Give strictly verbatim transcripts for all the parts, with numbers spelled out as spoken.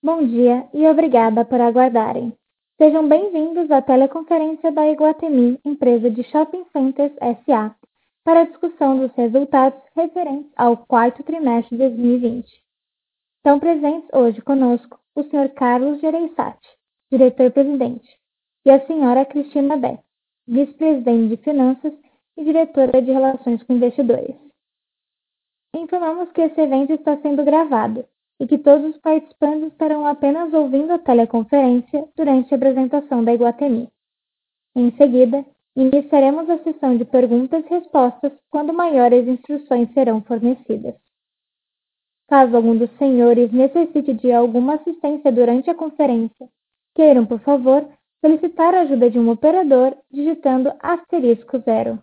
Bom dia e obrigada por aguardarem. Sejam bem-vindos à teleconferência da Iguatemi, empresa de Shopping Centers S A, para a discussão dos resultados referentes ao quarto trimestre de dois mil e vinte. Estão presentes hoje conosco o senhor Carlos Gereissati, diretor-presidente, e a senhora Cristina Beck, vice-presidente de Finanças e diretora de Relações com Investidores. Informamos que esse evento está sendo gravado e que todos os participantes estarão apenas ouvindo a teleconferência durante a apresentação da Iguatemi. Em seguida, iniciaremos a sessão de perguntas e respostas quando maiores instruções serão fornecidas. Caso algum dos senhores necessite de alguma assistência durante a conferência, queiram, por favor, solicitar a ajuda de um operador digitando asterisco zero.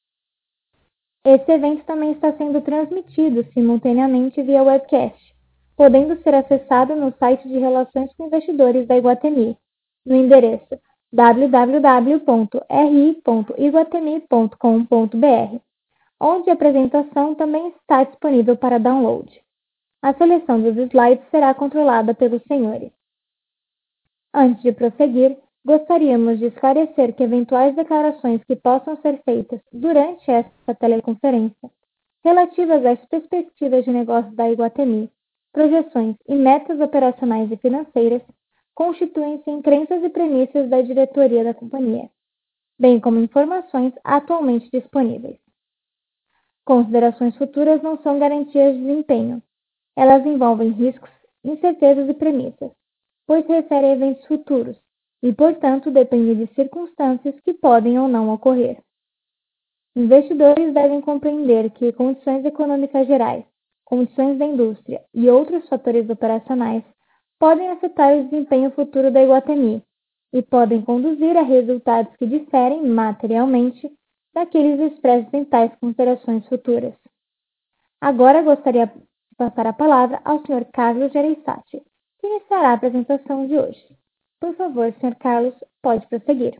Esse evento também está sendo transmitido simultaneamente via webcast, podendo ser acessado no site de Relações com Investidores da Iguatemi, no endereço w w w ponto r i ponto iguatemi ponto com ponto b r, onde a apresentação também está disponível para download. A seleção dos slides será controlada pelos senhores. Antes de prosseguir, gostaríamos de esclarecer que eventuais declarações que possam ser feitas durante esta teleconferência, relativas às perspectivas de negócios da Iguatemi, projeções e metas operacionais e financeiras, constituem-se em crenças e premissas da diretoria da companhia, bem como informações atualmente disponíveis. Considerações futuras não são garantias de desempenho. Elas envolvem riscos, incertezas e premissas, pois se referem a eventos futuros e, portanto, dependem de circunstâncias que podem ou não ocorrer. Investidores devem compreender que condições econômicas gerais, condições da indústria e outros fatores operacionais podem afetar o desempenho futuro da Iguatemi e podem conduzir a resultados que diferem materialmente daqueles expressos em tais considerações futuras. Agora gostaria de passar a palavra ao senhor Carlos Gereissati, que iniciará a apresentação de hoje. Por favor, senhor Carlos, pode prosseguir.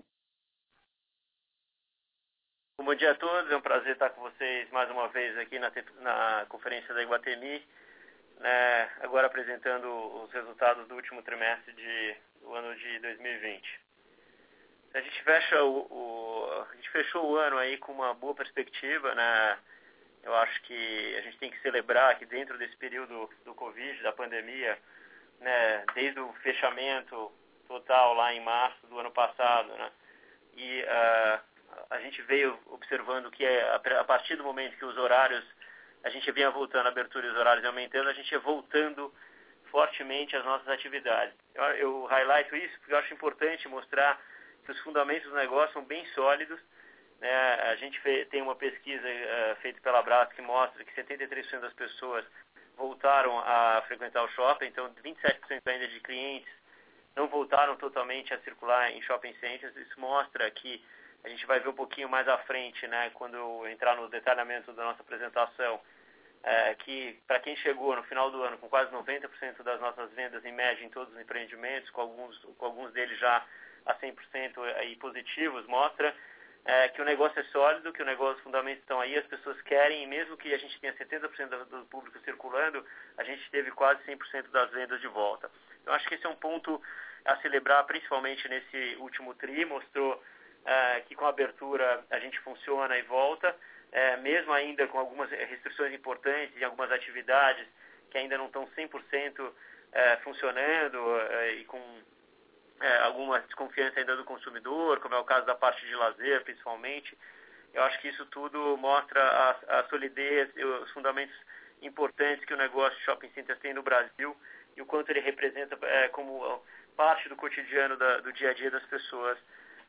Bom dia a todos, é um prazer estar com vocês mais uma vez aqui na, na conferência da Iguatemi, né, agora apresentando os resultados do último trimestre de, do ano de dois mil e vinte. A gente, fecha o, o, a gente fechou o ano aí com uma boa perspectiva, né? Eu acho que a gente tem que celebrar que dentro desse período do Covid, da pandemia, né, desde o fechamento total lá em março do ano passado, né, e uh, a gente veio observando que a partir do momento que os horários, a gente vinha voltando, a abertura e os horários aumentando, a gente ia voltando fortemente às nossas atividades. Eu, eu highlighto isso porque eu acho importante mostrar que os fundamentos do negócio são bem sólidos, né? A gente fez, tem uma pesquisa uh, feita pela Brás que mostra que setenta e três por cento das pessoas voltaram a frequentar o shopping, então vinte e sete por cento ainda de clientes não voltaram totalmente a circular em shopping centers. Isso mostra que a gente vai ver um pouquinho mais à frente, né, quando eu entrar no detalhamento da nossa apresentação, é, que para quem chegou no final do ano com quase noventa por cento das nossas vendas em média em todos os empreendimentos, com alguns, com alguns deles já a cem por cento aí positivos, mostra é, que o negócio é sólido, que o negócio, os fundamentos estão aí, as pessoas querem, e mesmo que a gente tenha setenta por cento do público circulando, a gente teve quase cem por cento das vendas de volta. Eu acho que esse é um ponto a celebrar, principalmente nesse último tri, mostrou Uh, que com a abertura a gente funciona e volta, uh, mesmo ainda com algumas restrições importantes em algumas atividades que ainda não estão cem por cento uh, funcionando uh, e com uh, alguma desconfiança ainda do consumidor, como é o caso da parte de lazer, principalmente. Eu acho que isso tudo mostra a, a solidez e os fundamentos importantes que o negócio de shopping centers tem no Brasil e o quanto ele representa uh, como parte do cotidiano da, do dia a dia das pessoas,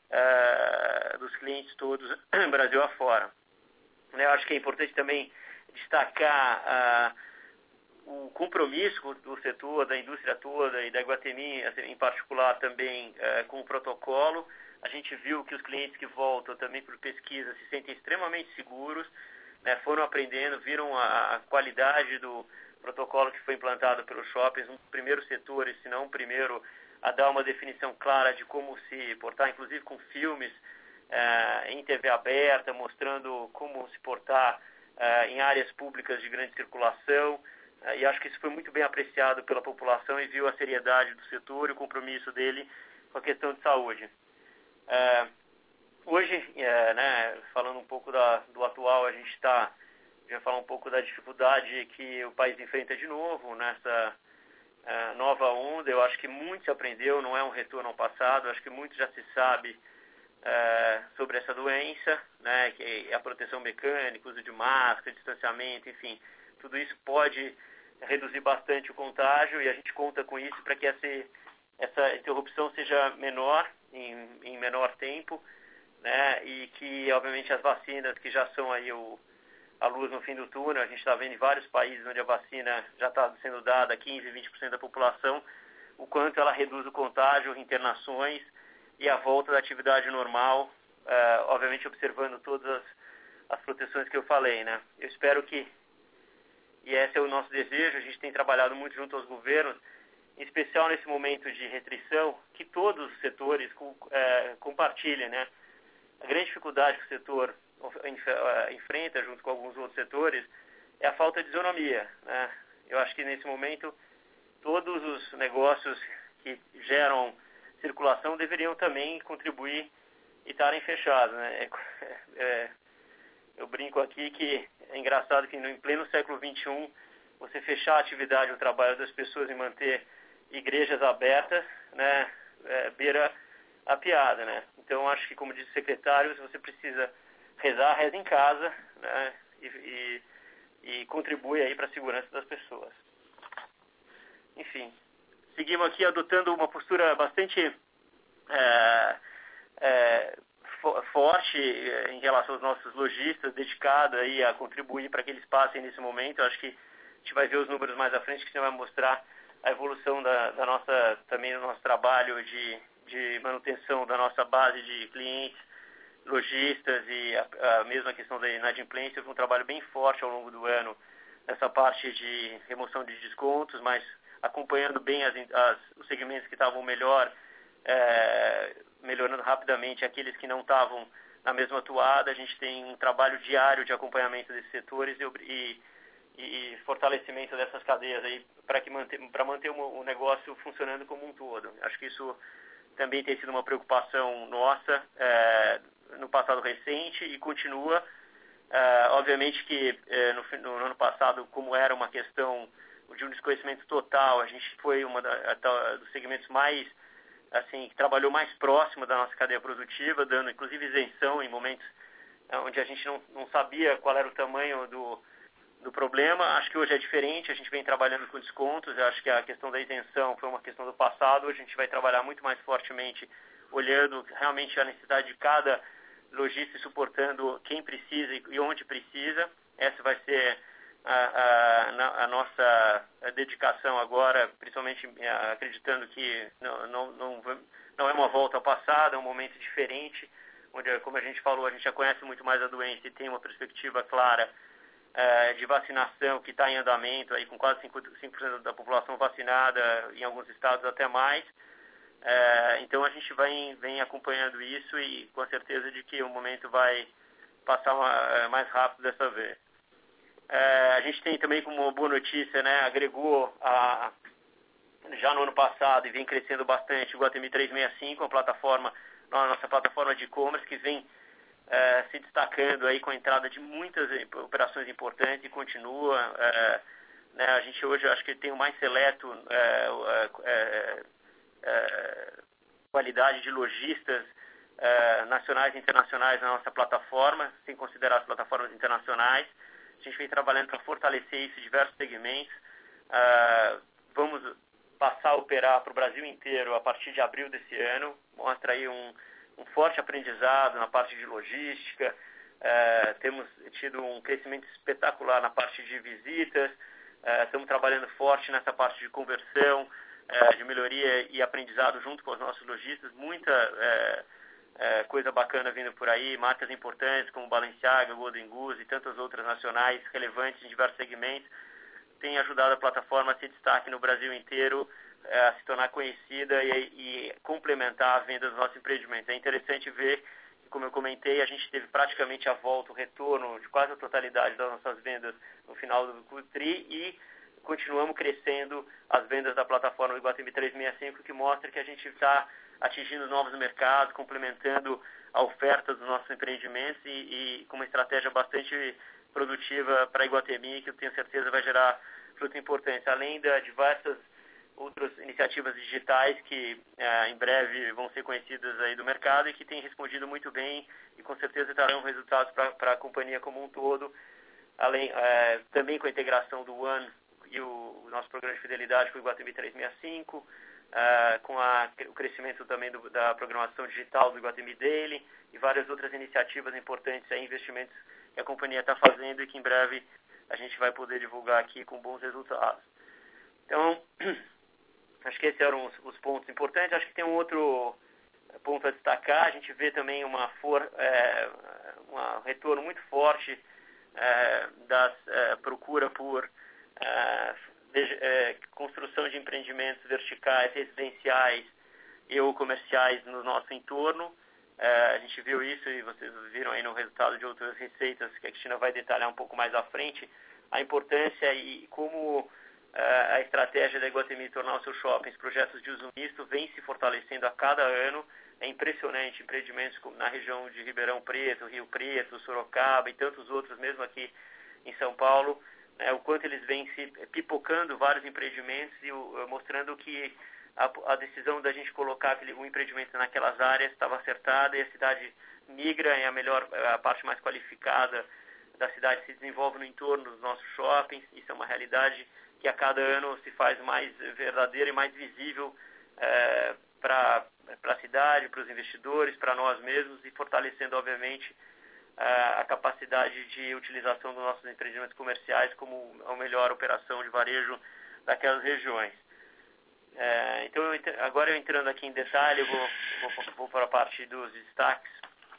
Uh, dos clientes todos, Brasil afora. Eu acho que é importante também destacar uh, o compromisso do setor, da indústria toda e da Iguatemi, em particular também uh, com o protocolo. A gente viu que os clientes que voltam também por pesquisa se sentem extremamente seguros, né, foram aprendendo, viram a, a qualidade do protocolo que foi implantado pelos shoppings, um dos primeiros setores, se não o primeiro, a dar uma definição clara de como se portar, inclusive com filmes uh, em T V aberta, mostrando como se portar uh, em áreas públicas de grande circulação, e acho que isso foi muito bem apreciado pela população e viu a seriedade do setor e o compromisso dele com a questão de saúde. É, hoje, é, né, falando um pouco da, do atual, a gente está, já falar um pouco da dificuldade que o país enfrenta de novo nessa é, nova onda. Eu acho que muito se aprendeu, não é um retorno ao passado, acho que muito já se sabe é, sobre essa doença, né, que é a proteção mecânica, uso de máscara, distanciamento, enfim, tudo isso pode reduzir bastante o contágio e a gente conta com isso para que essa, essa interrupção seja menor, em, em menor tempo, né, e que, obviamente, as vacinas que já são aí o, a luz no fim do túnel, a gente está vendo em vários países onde a vacina já está sendo dada a quinze, vinte por cento da população, o quanto ela reduz o contágio, internações e a volta da atividade normal, uh, obviamente observando todas as, as proteções que eu falei, né. Eu espero que, e esse é o nosso desejo, a gente tem trabalhado muito junto aos governos, em especial nesse momento de restrição, que todos os setores é, compartilhem, né? A grande dificuldade que o setor enfrenta, junto com alguns outros setores, é a falta de isonomia, né? Eu acho que nesse momento todos os negócios que geram circulação deveriam também contribuir e estarem fechados, né? É, é, eu brinco aqui que é engraçado que no, em pleno século vinte e um você fechar a atividade, o trabalho das pessoas e manter igrejas abertas, né, é, beira a piada, né? Então, acho que, como disse o secretário, se você precisa rezar, reza em casa, né, e, e, e contribui aí para a segurança das pessoas. Enfim, seguimos aqui adotando uma postura bastante é, é, fo- forte em relação aos nossos lojistas, dedicada aí a contribuir para que eles passem nesse momento. Eu acho que a gente vai ver os números mais à frente, que você vai mostrar a evolução da, da nossa, também do nosso trabalho de, de manutenção da nossa base de clientes, lojistas e a, a mesma questão da inadimplência. Foi um trabalho bem forte ao longo do ano nessa parte de remoção de descontos, mas acompanhando bem as, as, os segmentos que estavam melhor, é, melhorando rapidamente aqueles que não estavam na mesma toada. A gente tem um trabalho diário de acompanhamento desses setores e, e, e fortalecimento dessas cadeias aí para que manter, para manter o, o negócio funcionando como um todo. Acho que isso também tem sido uma preocupação nossa é, no passado recente e continua. É, obviamente que é, no, no ano passado, como era uma questão de um desconhecimento total, a gente foi uma da, da, dos segmentos mais, assim, que trabalhou mais próximo da nossa cadeia produtiva, dando inclusive isenção em momentos onde a gente não, não sabia qual era o tamanho do, do problema. Acho que hoje é diferente, a gente vem trabalhando com descontos. Eu acho que a questão da isenção foi uma questão do passado. Hoje a gente vai trabalhar muito mais fortemente, olhando realmente a necessidade de cada lojista e suportando quem precisa e onde precisa. Essa vai ser a, a, a nossa dedicação agora, principalmente acreditando que não, não, não, não é uma volta ao passado, é um momento diferente, onde, como a gente falou, a gente já conhece muito mais a doença e tem uma perspectiva clara é, de vacinação que está em andamento, aí, com quase cinco por cento da população vacinada, em alguns estados até mais. É, então a gente vem, vem acompanhando isso e com a certeza de que o momento vai passar uma, mais rápido dessa vez. É, a gente tem também como boa notícia, né, agregou a, já no ano passado e vem crescendo bastante o Iguatemi trezentos e sessenta e cinco, uma plataforma, a nossa plataforma de e-commerce que vem é, se destacando aí com a entrada de muitas operações importantes e continua. É, né, a gente hoje acho que tem o mais seleto é, é, é, qualidade de lojistas é, nacionais e internacionais na nossa plataforma, sem considerar as plataformas internacionais. A gente vem trabalhando para fortalecer isso em diversos segmentos. Uh, vamos passar a operar para o Brasil inteiro a partir de abril desse ano. Mostra aí um, um forte aprendizado na parte de logística. Uh, temos tido um crescimento espetacular na parte de visitas. Uh, estamos trabalhando forte nessa parte de conversão, uh, de melhoria e aprendizado junto com os nossos lojistas. Muita uh, É, coisa bacana vindo por aí, marcas importantes como Balenciaga, Golden Goose e tantas outras nacionais relevantes em diversos segmentos, tem ajudado a plataforma a se destaque no Brasil inteiro, é, a se tornar conhecida e, e complementar a venda dos nossos empreendimentos. É interessante ver que, como eu comentei, a gente teve praticamente a volta, o retorno de quase a totalidade das nossas vendas no final do Q três e continuamos crescendo as vendas da plataforma Iguatemi trezentos e sessenta e cinco, que mostra que a gente está atingindo novos mercados, complementando a oferta dos nossos empreendimentos e, e com uma estratégia bastante produtiva para a Iguatemi, que eu tenho certeza vai gerar fruto importante, além de diversas outras iniciativas digitais que eh, em breve vão ser conhecidas aí do mercado e que têm respondido muito bem e com certeza trarão resultados para a companhia como um todo, além eh, também com a integração do One e o, o nosso programa de fidelidade com o Iguatemi trezentos e sessenta e cinco, eh, com a, o crescimento também do, da programação digital do Iguatemi Daily e várias outras iniciativas importantes, aí, investimentos que a companhia está fazendo e que em breve a gente vai poder divulgar aqui com bons resultados. Então, acho que esses eram os, os pontos importantes. Acho que tem um outro ponto a destacar. A gente vê também uma for, é, um retorno muito forte é, da é, procura por é, de, é, construção de empreendimentos verticais, residenciais e ou comerciais no nosso entorno. É, a gente viu isso e vocês viram aí no resultado de outras receitas que a Cristina vai detalhar um pouco mais à frente, a importância e como a estratégia da Iguatemi tornar os seus shoppings projetos de uso misto vem se fortalecendo a cada ano. É impressionante, empreendimentos como na região de Ribeirão Preto, Rio Preto, Sorocaba e tantos outros, mesmo aqui em São Paulo, né, o quanto eles vêm se pipocando vários empreendimentos e o, mostrando que a, a decisão da gente colocar aquele, um empreendimento naquelas áreas estava acertada e a cidade migra, e a melhor, a parte mais qualificada da cidade se desenvolve no entorno dos nossos shoppings. Isso é uma realidade que a cada ano se faz mais verdadeira e mais visível é, para a cidade, para os investidores, para nós mesmos e fortalecendo, obviamente, a, a capacidade de utilização dos nossos empreendimentos comerciais como a melhor operação de varejo daquelas regiões. É, então, eu, agora eu entrando aqui em detalhe, eu vou, vou, vou para a parte dos destaques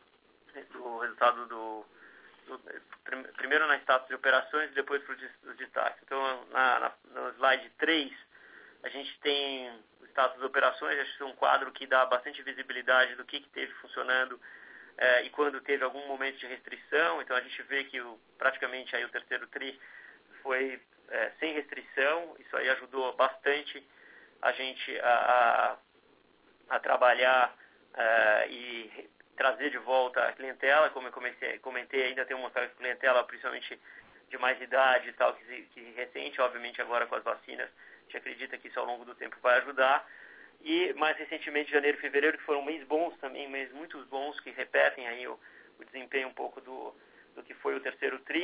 do resultado do primeiro na status de operações e depois para os destaques. Então, na, na, no slide três, a gente tem o status de operações. Acho que é um quadro que dá bastante visibilidade do que, que teve funcionando eh, e quando teve algum momento de restrição. Então, a gente vê que o, praticamente aí o terceiro tri foi eh, sem restrição. Isso aí ajudou bastante a gente a, a, a trabalhar eh, e trazer de volta a clientela. Como eu comecei, comentei, ainda tem uma clientela principalmente de mais idade e tal, que, que recente, obviamente agora com as vacinas, a gente acredita que isso ao longo do tempo vai ajudar. E mais recentemente, janeiro e fevereiro, que foram meses bons também, meses muito bons, que repetem aí o, o desempenho um pouco do, do que foi o terceiro tri,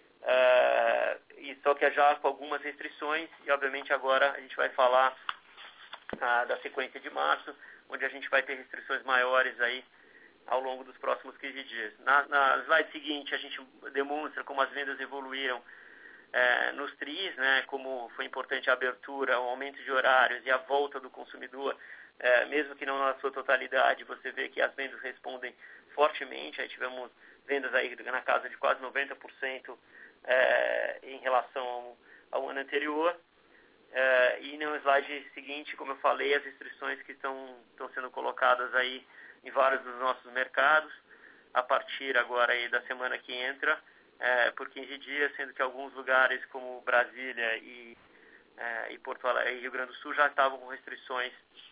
uh, e só que já com algumas restrições, e obviamente agora a gente vai falar uh, da sequência de março, onde a gente vai ter restrições maiores aí ao longo dos próximos quinze dias. Na, na slide seguinte, a gente demonstra como as vendas evoluíram é, nos tris, né, como foi importante a abertura, o aumento de horários e a volta do consumidor, é, mesmo que não na sua totalidade, você vê que as vendas respondem fortemente. Aí tivemos vendas aí na casa de quase noventa por cento é, em relação ao, ao ano anterior. É, e no slide seguinte, como eu falei, as restrições que estão, estão sendo colocadas aí em vários dos nossos mercados, a partir agora aí da semana que entra, é, por quinze dias, sendo que alguns lugares como Brasília e, é, e Porto Alegre e Rio Grande do Sul já estavam com restrições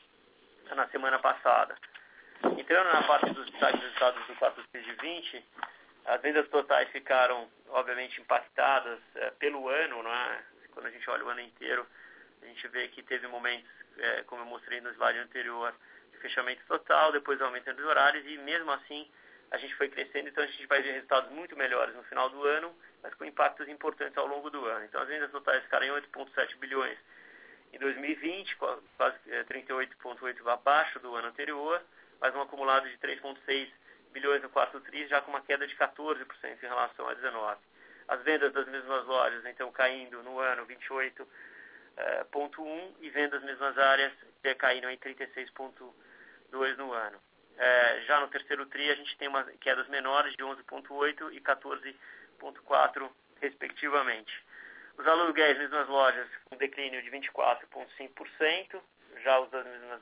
na semana passada. Entrando na parte dos destaques dos estados do quarto tri de vinte, as vendas totais ficaram, obviamente, impactadas é, pelo ano, né? Quando a gente olha o ano inteiro, a gente vê que teve momentos, é, como eu mostrei no slide anterior, fechamento total, depois aumentando os horários, e mesmo assim a gente foi crescendo. Então a gente vai ver resultados muito melhores no final do ano, mas com impactos importantes ao longo do ano. Então as vendas totais ficaram em oito vírgula sete bilhões em dois mil e vinte, quase trinta e oito vírgula oito abaixo do ano anterior, mas um acumulado de três vírgula seis bilhões no quarto tri, já com uma queda de quatorze por cento em relação a dezenove. As vendas das mesmas lojas, então, caindo no ano vinte e oito vírgula um, e vendas das mesmas áreas caíram em trinta e seis vírgula dois no ano. É, já no terceiro tri, a gente tem umas quedas menores de onze vírgula oito e quatorze vírgula quatro, respectivamente. Os aluguéis das mesmas lojas, com um declínio de vinte e quatro vírgula cinco por cento, já os das mesmas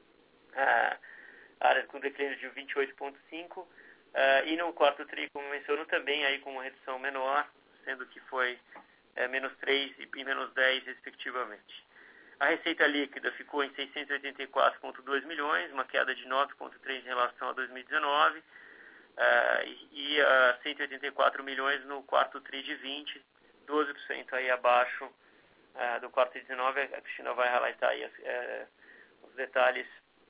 é, áreas com declínio de vinte e oito vírgula cinco por cento, é, e no quarto tri, como menciono, também aí com uma redução menor, sendo que foi é, menos três e menos dez, respectivamente. A receita líquida ficou em seiscentos e oitenta e quatro vírgula dois milhões, uma queda de nove vírgula três em relação a dois mil e dezenove, uh, e, e uh, cento e oitenta e quatro milhões no quarto tri de vinte, doze por cento aí abaixo uh, do quarto tri de dezenove. A Cristina vai highlightar aí as, uh, os detalhes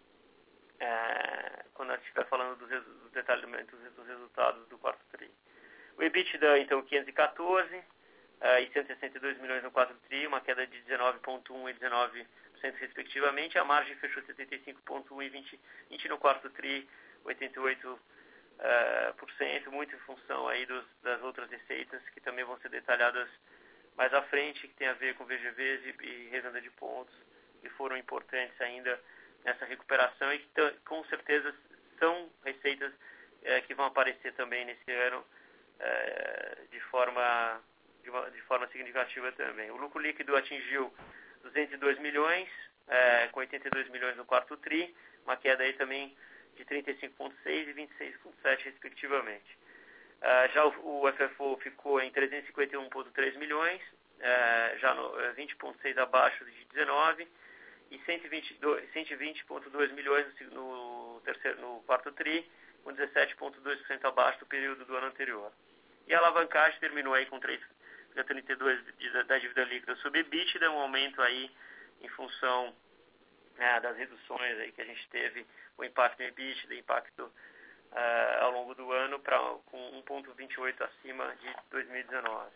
uh, quando ela estiver falando dos, dos detalhes dos, dos resultados do quarto tri. O EBITDA, então, quinhentos e quatorze Uh, e cento e sessenta e dois milhões no quarto tri, uma queda de dezenove vírgula um por cento e dezenove por cento respectivamente. A margem fechou setenta e cinco vírgula um por cento e vinte por cento, vinte no quarto tri, oitenta e oito por cento, uh, muito em função aí dos, das outras receitas que também vão ser detalhadas mais à frente, que tem a ver com V G Vs e, e revenda de pontos, que foram importantes ainda nessa recuperação e que com certeza são receitas uh, que vão aparecer também nesse ano uh, de forma... De, uma, de forma significativa também. O lucro líquido atingiu duzentos e dois milhões, é, com oitenta e dois milhões no quarto tri, uma queda aí também de trinta e cinco vírgula seis e vinte e seis vírgula sete respectivamente. É, já o, o F F O ficou em trezentos e cinquenta e um vírgula três milhões, é, já no, vinte vírgula seis abaixo de dezenove, e cento e vinte vírgula dois milhões no, no, terceiro, no quarto tri, com dezessete vírgula dois por cento abaixo do período do ano anterior. E a alavancagem terminou aí com três vírgula trinta e dois da dívida líquida sobre EBITDA, um aumento aí em função é, das reduções aí que a gente teve, o impacto no EBITDA, o impacto uh, ao longo do ano, pra, com um vírgula vinte e oito acima de dois mil e dezenove.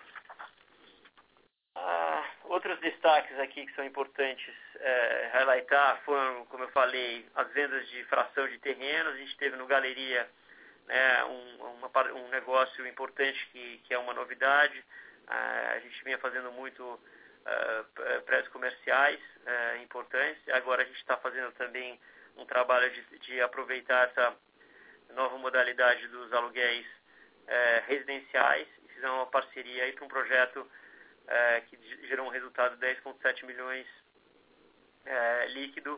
Uh, outros destaques aqui que são importantes uh, highlightar foram, como eu falei, as vendas de fração de terrenos. A gente teve no Galeria É um, uma, um negócio importante que, que é uma novidade. Uh, a gente vinha fazendo muito uh, prédios comerciais uh, importantes. Agora a gente está fazendo também um trabalho de, de aproveitar essa nova modalidade dos aluguéis uh, residenciais. E fizemos uma parceria aí para um projeto uh, que gerou um resultado de dez vírgula sete milhões uh, líquido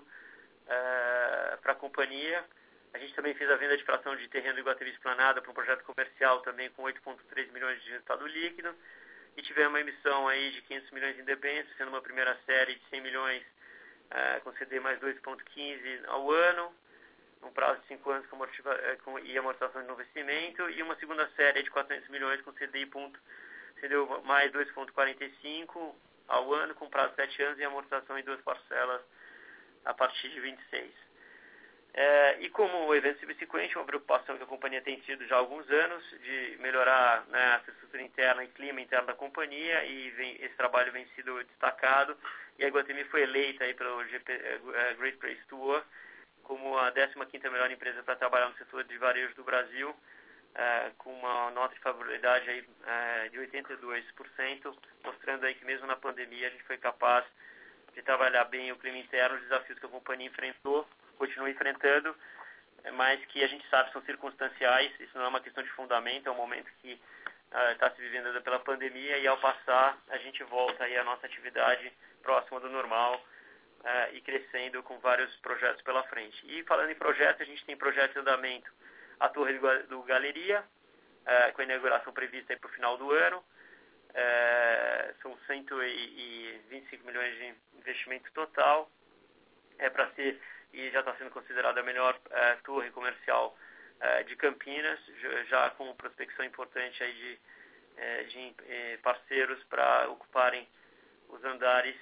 uh, para a companhia. A gente também fez a venda de fração de terreno do Iguatemi Esplanada para um projeto comercial também com oito vírgula três milhões de resultado líquido. E tivemos uma emissão aí de quinhentos milhões em debêntures, sendo uma primeira série de cem milhões uh, com C D mais dois vírgula quinze ao ano, um prazo de cinco anos com amortiva, uh, com, e amortização de novo investimento, e uma segunda série de quatrocentos milhões com C D I ponto, C D I mais dois vírgula quarenta e cinco ao ano, com prazo de sete anos e amortização em duas parcelas a partir de vinte e seis. É, e como evento subsequente, uma preocupação que a companhia tem tido já há alguns anos de melhorar, né, a estrutura interna e clima interno da companhia, e vem, esse trabalho vem sido destacado, e a Iguatemi foi eleita aí pelo G P, uh, Great Place to Work como a décima quinta melhor empresa para trabalhar no setor de varejo do Brasil, uh, com uma nota de favorabilidade aí, uh, de oitenta e dois por cento, mostrando aí que mesmo na pandemia a gente foi capaz de trabalhar bem o clima interno, os desafios que a companhia enfrentou, continua enfrentando, mas que a gente sabe são circunstanciais. Isso não é uma questão de fundamento, é um momento que está uh, se vivendo pela pandemia, e ao passar a gente volta aí à nossa atividade próxima do normal uh, e crescendo com vários projetos pela frente. E falando em projetos, a gente tem projetos de andamento, a Torre do Galeria, uh, com a inauguração prevista para o final do ano, uh, são cento e vinte e cinco milhões de investimento total, é para ser, e já está sendo considerada a melhor uh, torre comercial uh, de Campinas, já, já com prospecção importante aí de, uh, de uh, parceiros para ocuparem os andares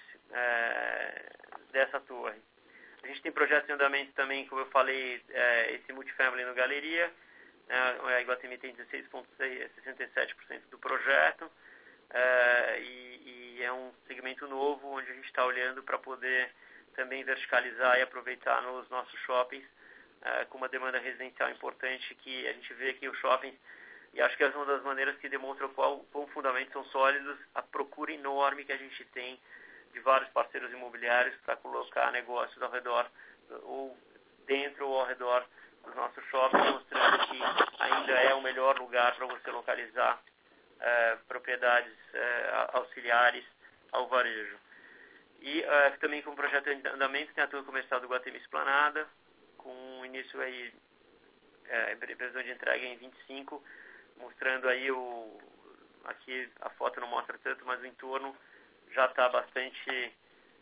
uh, dessa torre. A gente tem projetos em andamento também, como eu falei, uh, esse multifamily no Galeria, uh, a Iguatemi tem dezesseis vírgula sessenta e sete por cento do projeto, uh, e, e é um segmento novo onde a gente está olhando para poder também verticalizar e aproveitar nos nossos shoppings, uh, com uma demanda residencial importante, que a gente vê que os shoppings, e acho que é uma das maneiras que demonstram qual, qual fundamentos são sólidos, a procura enorme que a gente tem de vários parceiros imobiliários para colocar negócios ao redor, ou dentro ou ao redor dos nossos shoppings, mostrando que ainda é o melhor lugar para você localizar uh, propriedades uh, auxiliares ao varejo. E uh, também com o projeto de andamento tem a Torre Comercial do Iguatemi Esplanada, com início aí, é, previsão de entrega em vinte e cinco, mostrando aí o, aqui a foto não mostra tanto, mas o entorno já está bastante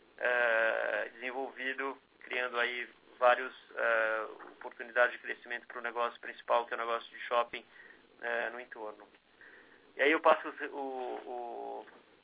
é, desenvolvido, criando aí várias é, oportunidades de crescimento para o negócio principal, que é o negócio de shopping é, no entorno. E aí eu passo o, o,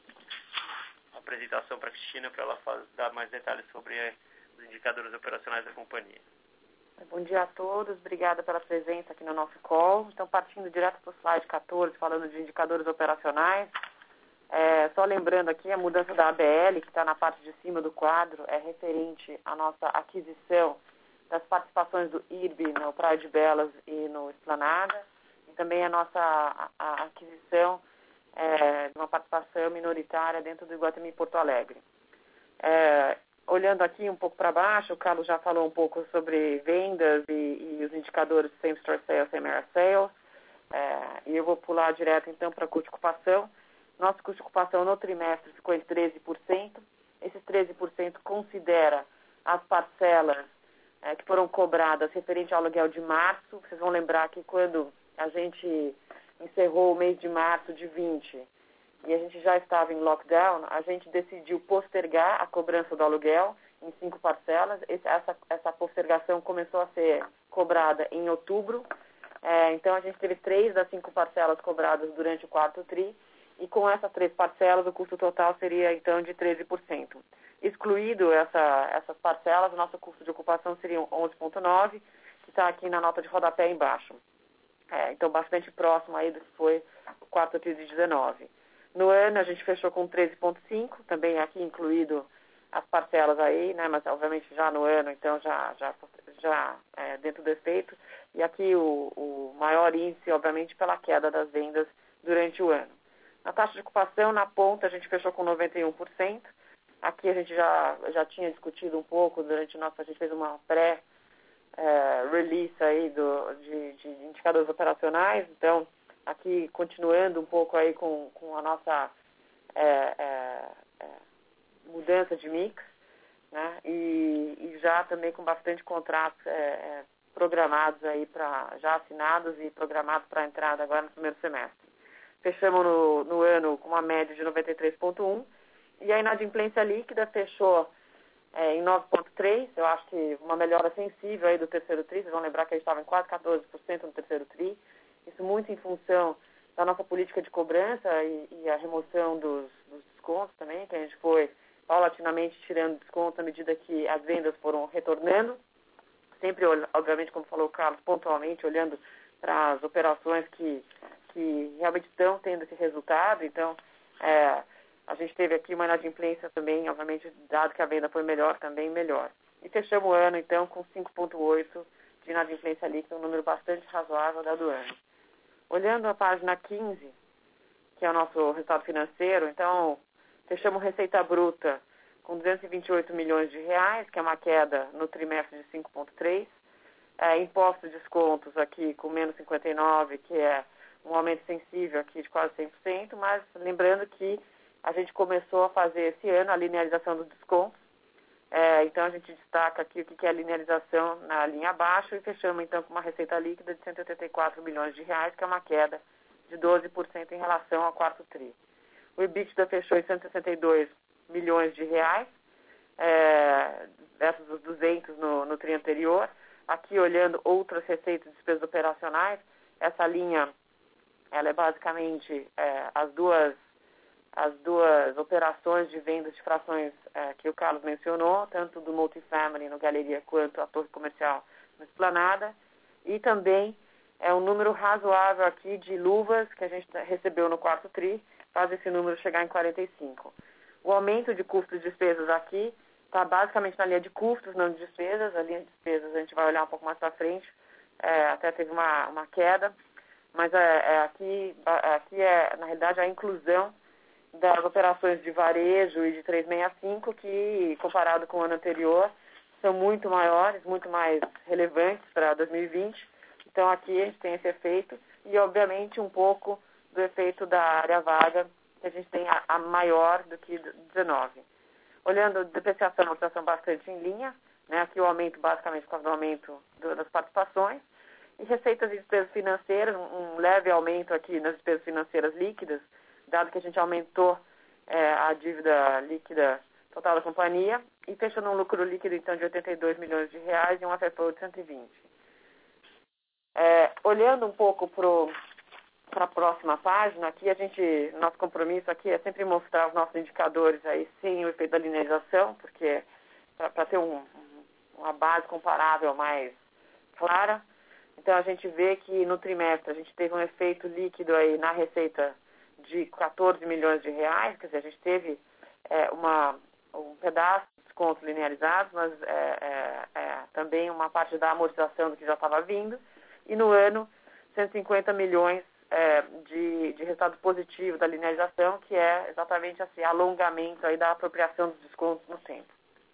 a apresentação para a Cristina para ela faz, dar mais detalhes sobre os indicadores operacionais da companhia. Bom dia a todos, obrigada pela presença aqui no nosso call. Então, partindo direto para o slide quatorze, falando de indicadores operacionais, é, só lembrando aqui, a mudança da A B L, que está na parte de cima do quadro, é referente à nossa aquisição das participações do I R B no Praia de Belas e no Esplanada, e também a nossa a, a aquisição é, de uma participação minoritária dentro do Iguatemi Porto Alegre. É, olhando aqui um pouco para baixo, o Carlos já falou um pouco sobre vendas e, e os indicadores Same Store Sales, Same Area Sales, é, e eu vou pular direto então para a custo de ocupação. Nosso custo de ocupação no trimestre ficou em treze por cento. Esses treze por cento considera as parcelas é, que foram cobradas referente ao aluguel de março. Vocês vão lembrar que quando a gente encerrou o mês de março de vinte e a gente já estava em lockdown, a gente decidiu postergar a cobrança do aluguel em cinco parcelas. Esse, essa, essa postergação começou a ser cobrada em outubro. É, então, a gente teve três das cinco parcelas cobradas durante o quarto tri. E com essas três parcelas, o custo total seria, então, de treze por cento. Excluído essa, essas parcelas, o nosso custo de ocupação seria onze vírgula nove por cento, que está aqui na nota de rodapé embaixo. É, então, bastante próximo aí do que foi o quarto tri de dezenove. No ano, a gente fechou com treze vírgula cinco por cento, também aqui incluído as parcelas aí, né, mas obviamente já no ano, então já, já, já é, dentro do efeito. E aqui o, o maior índice, obviamente, pela queda das vendas durante o ano. Na taxa de ocupação, na ponta, a gente fechou com noventa e um por cento. Aqui a gente já, já tinha discutido um pouco durante nossa, a gente fez uma pré-release aí do, de, de indicadores operacionais. Então, aqui continuando um pouco aí com, com a nossa é, é, é, mudança de mix, né? E, e já também com bastante contratos é, é, programados aí para já assinados e programados para entrada agora no primeiro semestre. Fechamos no, no ano com uma média de noventa e três vírgula um e a inadimplência líquida fechou é, em nove vírgula três por cento. Eu acho que uma melhora sensível aí do terceiro tri. Vocês vão lembrar que a gente estava em quase quatorze por cento no terceiro tri. Isso muito em função da nossa política de cobrança e, e a remoção dos, dos descontos também, que a gente foi paulatinamente tirando descontos à medida que as vendas foram retornando. Sempre, obviamente, como falou o Carlos, pontualmente, olhando para as operações que que realmente estão tendo esse resultado. Então, é, a gente teve aqui uma inadimplência também, obviamente, dado que a venda foi melhor, também melhor. E fechamos o ano, então, com cinco vírgula oito por cento de inadimplência líquida, um número bastante razoável dado o ano. Olhando a página quinze, que é o nosso resultado financeiro, então, fechamos receita bruta com duzentos e vinte e oito milhões de reais, que é uma queda no trimestre de cinco vírgula três por cento. É, impostos e descontos aqui com menos cinquenta e nove por cento, que é um aumento sensível aqui de quase cem por cento, mas lembrando que a gente começou a fazer esse ano a linearização dos descontos. É, então, a gente destaca aqui o que é a linearização na linha abaixo e fechamos, então, com uma receita líquida de cento e oitenta e quatro milhões de reais, que é uma queda de doze por cento em relação ao quarto tri. O EBITDA fechou em cento e sessenta e dois milhões de reais, é, versus os duzentos no, no tri anterior. Aqui, olhando outras receitas e despesas operacionais, essa linha ela é basicamente é, as, duas, as duas operações de vendas de frações é, que o Carlos mencionou, tanto do multifamily no Galeria quanto a torre comercial no Esplanada. E também é um número razoável aqui de luvas que a gente recebeu no quarto tri, faz esse número chegar em quarenta e cinco. O aumento de custos e despesas aqui está basicamente na linha de custos, não de despesas. A linha de despesas a gente vai olhar um pouco mais para frente, é, até teve uma, uma queda. Mas é, é, aqui, aqui é, na realidade, a inclusão das operações de varejo e de trezentos e sessenta e cinco, que, comparado com o ano anterior, são muito maiores, muito mais relevantes para dois mil e vinte. Então, aqui a gente tem esse efeito e, obviamente, um pouco do efeito da área vaga, que a gente tem a, a maior do que dezenove. Olhando a depreciação, a amortização bastante em linha, né? Aqui o aumento, basicamente, por causa do aumento do, das participações. E receitas e despesas financeiras, um leve aumento aqui nas despesas financeiras líquidas, dado que a gente aumentou é, a dívida líquida total da companhia e fechou num lucro líquido, então, de oitenta e dois milhões de reais e um F F O de cento e vinte. É, olhando um pouco para a próxima página, aqui a gente, nosso compromisso aqui é sempre mostrar os nossos indicadores aí sem o efeito da linearização, porque para ter um, uma base comparável mais clara. Então a gente vê que no trimestre a gente teve um efeito líquido aí na receita de quatorze milhões de reais, quer dizer, a gente teve é, uma, um pedaço de descontos linearizados, mas é, é, é, também uma parte da amortização do que já estava vindo. E no ano, cento e cinquenta milhões é, de, de resultado positivo da linearização, que é exatamente esse alongamento aí da apropriação dos descontos no tempo.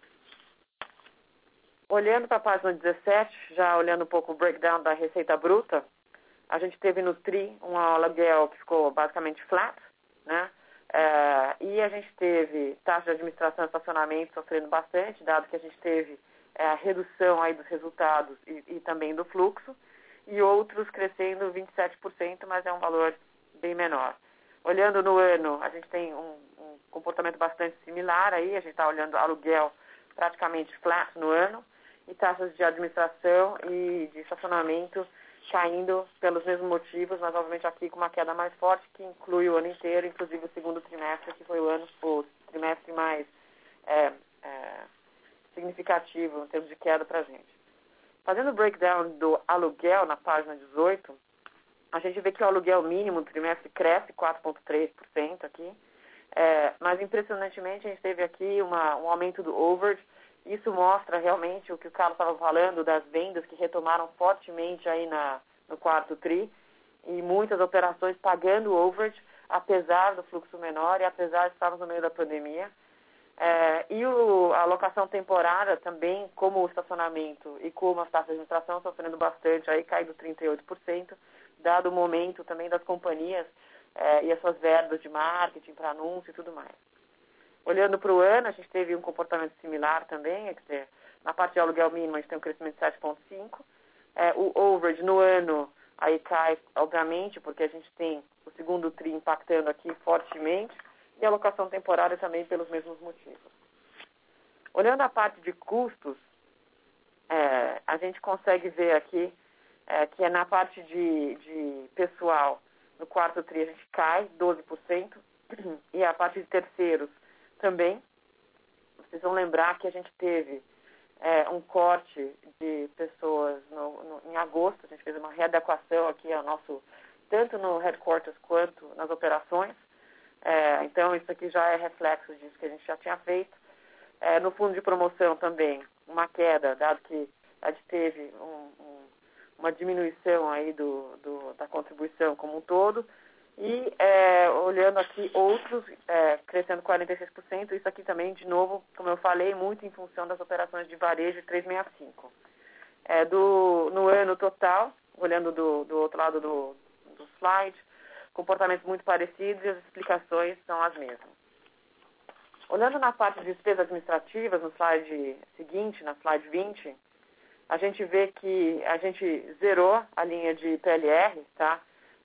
Olhando para a página dezessete, já olhando um pouco o breakdown da receita bruta, a gente teve no T R I um aluguel que ficou basicamente flat, né? É, e a gente teve taxa de administração e estacionamento sofrendo bastante, dado que a gente teve é, a redução aí dos resultados e, e também do fluxo, e outros crescendo vinte e sete por cento, mas é um valor bem menor. Olhando no ano, a gente tem um, um comportamento bastante similar aí, a gente está olhando aluguel praticamente flat no ano, e taxas de administração e de estacionamento caindo pelos mesmos motivos, mas obviamente aqui com uma queda mais forte, que inclui o ano inteiro, inclusive o segundo trimestre, que foi o ano, o trimestre mais é, é, significativo em termos de queda para a gente. Fazendo o breakdown do aluguel na página dezoito, a gente vê que o aluguel mínimo do trimestre cresce quatro vírgula três por cento aqui, é, mas impressionantemente a gente teve aqui uma, um aumento do overage. Isso mostra realmente o que o Carlos estava falando das vendas que retomaram fortemente aí na, no quarto tri e muitas operações pagando overage, apesar do fluxo menor e apesar de estarmos no meio da pandemia. É, e o, a alocação temporária também, como o estacionamento e como as taxas de administração, sofrendo bastante, aí caindo trinta e oito por cento, dado o momento também das companhias é, e as suas verbas de marketing para anúncio e tudo mais. Olhando para o ano, a gente teve um comportamento similar também, quer dizer, na parte de aluguel mínimo a gente tem um crescimento de sete vírgula cinco por cento. É, o overage no ano aí cai, obviamente, porque a gente tem o segundo tri impactando aqui fortemente, e a alocação temporária também pelos mesmos motivos. Olhando a parte de custos, é, a gente consegue ver aqui é, que é na parte de, de pessoal, no quarto tri a gente cai doze por cento, e a parte de terceiros também. Vocês vão lembrar que a gente teve é, um corte de pessoas no, no, em agosto, a gente fez uma readequação aqui ao nosso, tanto no headquarters quanto nas operações. É, então isso aqui já é reflexo disso que a gente já tinha feito. É, no fundo de promoção também, uma queda, dado que a gente teve um, um, uma diminuição aí do, do, da contribuição como um todo. E é, olhando aqui outros, é, crescendo quarenta e seis por cento, isso aqui também, de novo, como eu falei, muito em função das operações de varejo trezentos e sessenta e cinco. É, do, no ano total, olhando do, do outro lado do, do slide, comportamentos muito parecidos e as explicações são as mesmas. Olhando na parte de despesas administrativas, no slide seguinte, na slide vinte, a gente vê que a gente zerou a linha de P L R, tá?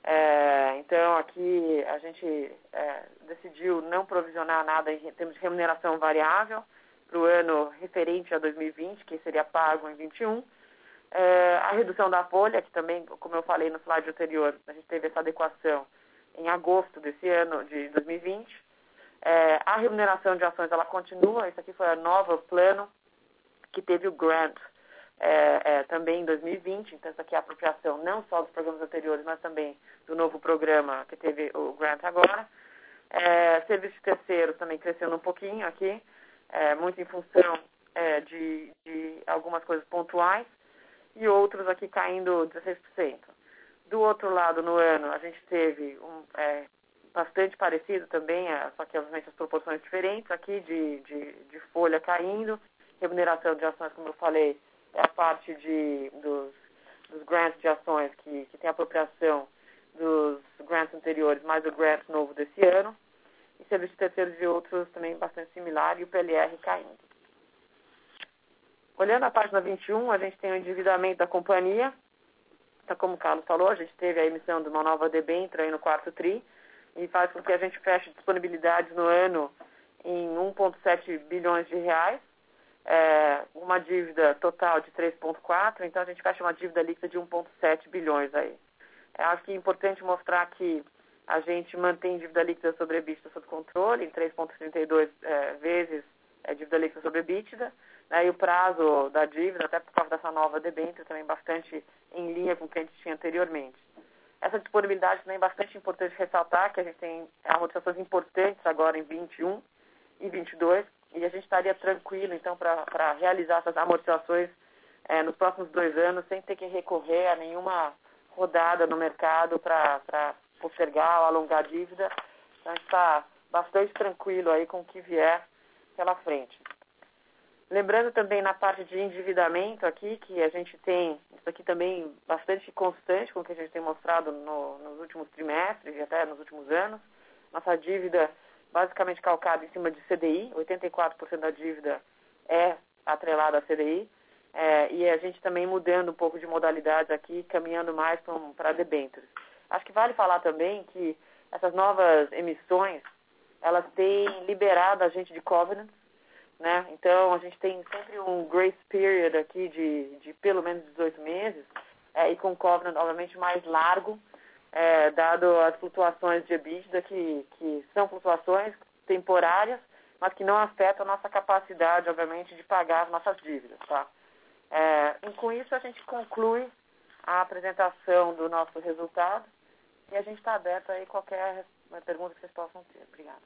É, então, aqui a gente é, decidiu não provisionar nada em termos de remuneração variável para o ano referente a dois mil e vinte, que seria pago em vinte e um. É, a redução da folha, que também, como eu falei no slide anterior, a gente teve essa adequação em agosto desse ano, de dois mil e vinte. É, a remuneração de ações, ela continua. Esse aqui foi o novo plano que teve o grant é, é, também em dois mil e vinte. Então, essa aqui é a apropriação não só dos programas anteriores, mas também do novo programa que teve o grant agora. É, serviços terceiros também crescendo um pouquinho aqui, é, muito em função é, de, de algumas coisas pontuais, e outros aqui caindo dezesseis por cento. Do outro lado, no ano, a gente teve um, é, bastante parecido também, é, só que obviamente as proporções diferentes, aqui de, de, de folha caindo, remuneração de ações, como eu falei, é a parte de, dos, dos grants de ações que, que tem apropriação dos grants anteriores, mais o grant novo desse ano, e serviços terceiros e outros também bastante similar, e o P L R caindo. Olhando a página vinte e um, a gente tem o endividamento da companhia. Então, como o Carlos falou, a gente teve a emissão de uma nova debênture aí no quarto tri, e faz com que a gente feche disponibilidades no ano em um vírgula sete bilhões de reais, é, uma dívida total de três vírgula quatro, então a gente fecha uma dívida líquida de um vírgula sete bilhões aí. Eu acho que é importante mostrar que a gente mantém dívida líquida sobre EBITDA sob controle, em três vírgula trinta e dois é, vezes é, dívida líquida sobre EBITDA, né, e o prazo da dívida, até por causa dessa nova debênture, também bastante em linha com o que a gente tinha anteriormente. Essa disponibilidade também é bastante importante ressaltar, que a gente tem amortizações importantes agora em vinte e um e vinte e dois, e a gente estaria tranquilo, então, para realizar essas amortizações é, nos próximos dois anos, sem ter que recorrer a nenhuma rodada no mercado para postergar ou alongar a dívida. Então, a gente está bastante tranquilo aí com o que vier pela frente. Lembrando também na parte de endividamento aqui, que a gente tem isso aqui também bastante constante com o que a gente tem mostrado no, nos últimos trimestres e até nos últimos anos. Nossa dívida basicamente calcada em cima de C D I, oitenta e quatro por cento da dívida é atrelada a C D I, é, e a gente também mudando um pouco de modalidade aqui, caminhando mais para debêntures. Acho que vale falar também que essas novas emissões, elas têm liberado a gente de covenants, né? Então, a gente tem sempre um grace period aqui de, de pelo menos dezoito meses, é, e com um covenant, obviamente, mais largo, é, dado as flutuações de EBITDA, que, que são flutuações temporárias, mas que não afetam a nossa capacidade, obviamente, de pagar as nossas dívidas, tá? É, e com isso, a gente conclui a apresentação do nosso resultado e a gente está aberto aí a qualquer pergunta que vocês possam ter. Obrigada.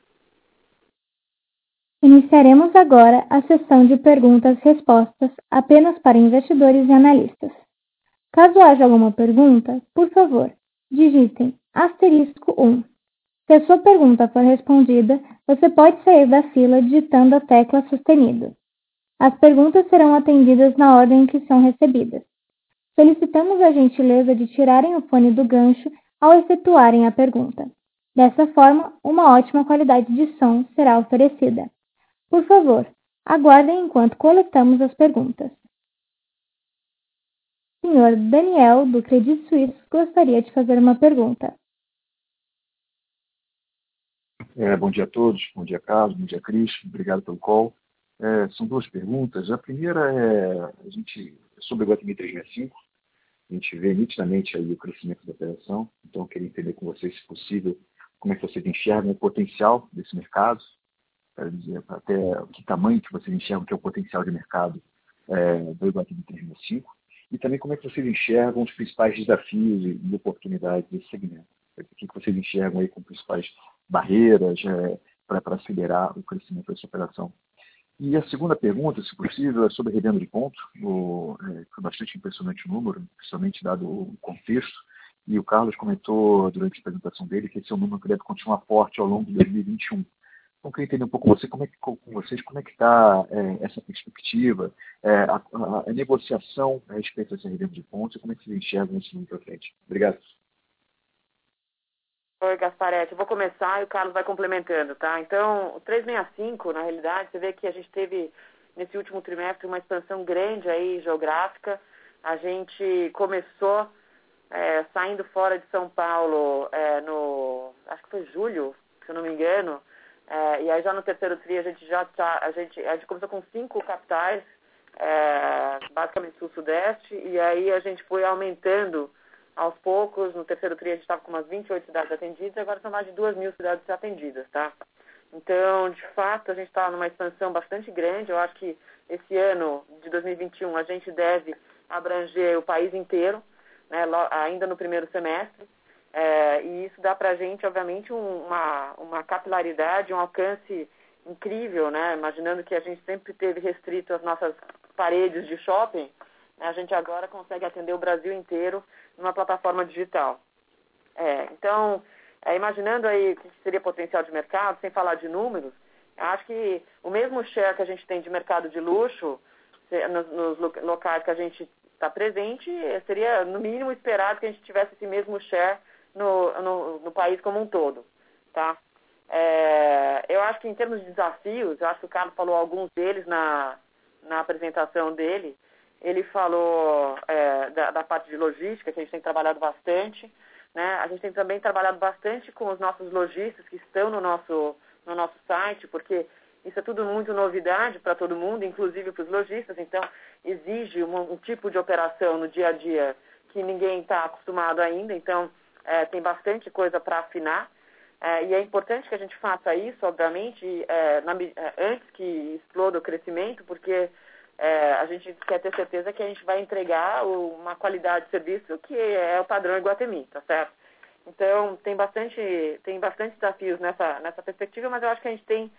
Iniciaremos agora a sessão de perguntas e respostas apenas para investidores e analistas. Caso haja alguma pergunta, por favor, digitem asterisco um. Se a sua pergunta for respondida, você pode sair da fila digitando a tecla sustenido. As perguntas serão atendidas na ordem em que são recebidas. Solicitamos a gentileza de tirarem o fone do gancho ao efetuarem a pergunta. Dessa forma, uma ótima qualidade de som será oferecida. Por favor, aguardem enquanto coletamos as perguntas. senhor Daniel, do Credit Suisse, gostaria de fazer uma pergunta. É, bom dia a todos, bom dia Carlos, bom dia Cris, obrigado pelo call. É, são duas perguntas. A primeira é a gente, sobre o Iguatemi trezentos e sessenta e cinco, a gente vê nitidamente aí o crescimento da operação, então eu queria entender com vocês, se possível, como é que vocês enxergam o potencial desse mercado, quero dizer, até que tamanho que vocês enxergam que é o potencial de mercado é, do Iguatemi trezentos e sessenta e cinco, e também como é que vocês enxergam os principais desafios e oportunidades desse segmento. O que vocês enxergam aí como principais barreiras é, para acelerar o crescimento dessa operação. E a segunda pergunta, se possível, é sobre a revenda de ponto. O, é, foi bastante impressionante o número, principalmente dado o contexto. E o Carlos comentou durante a apresentação dele que esse é um número que deve continuar forte ao longo de dois mil e vinte e um. Então, eu queria entender um pouco com, você, como é que, com vocês como é que está é, essa perspectiva, é, a, a, a negociação a respeito dessa revenda de pontos e como é que vocês enxergam esse número para frente. Obrigado. Oi, Gasparetti. Eu vou começar e o Carlos vai complementando, tá? Então, o trezentos e sessenta e cinco, na realidade, você vê que a gente teve, nesse último trimestre, uma expansão grande aí, geográfica. A gente começou é, saindo fora de São Paulo é, no, acho que foi julho, se eu não me engano, é, e aí já no terceiro tri a gente já tá, a gente, a gente começou com cinco capitais, é, basicamente sul-sudeste, e aí a gente foi aumentando aos poucos. No terceiro tri a gente estava com umas vinte e oito cidades atendidas, e agora são mais de duas mil cidades atendidas, tá? Então, de fato, a gente está numa expansão bastante grande. Eu acho que esse ano de dois mil e vinte e um a gente deve abranger o país inteiro, né, ainda no primeiro semestre, é, e isso dá para a gente, obviamente, um, uma, uma capilaridade, um alcance incrível, né? Imaginando que a gente sempre teve restrito as nossas paredes de shopping, né, a gente agora consegue atender o Brasil inteiro numa plataforma digital. É, então, é, imaginando aí o que seria potencial de mercado, sem falar de números, eu acho que o mesmo share que a gente tem de mercado de luxo, nos, nos locais que a gente está presente, seria no mínimo esperado que a gente tivesse esse mesmo share no, no, no país como um todo, tá? É, eu acho que em termos de desafios, eu acho que o Carlos falou alguns deles na, na apresentação dele. Ele falou é, da, da parte de logística, que a gente tem trabalhado bastante. né? A gente tem também trabalhado bastante com os nossos lojistas que estão no nosso, no nosso site, porque isso é tudo muito novidade para todo mundo, inclusive para os lojistas, então exige um, um tipo de operação no dia a dia que ninguém está acostumado ainda, então é, tem bastante coisa para afinar. É, e é importante que a gente faça isso, obviamente, é, na, é, antes que exploda o crescimento, porque é, a gente quer ter certeza que a gente vai entregar o, uma qualidade de serviço que é o padrão Iguatemi, tá certo? Então, tem bastante, tem bastante desafios nessa, nessa perspectiva, mas eu acho que a gente tem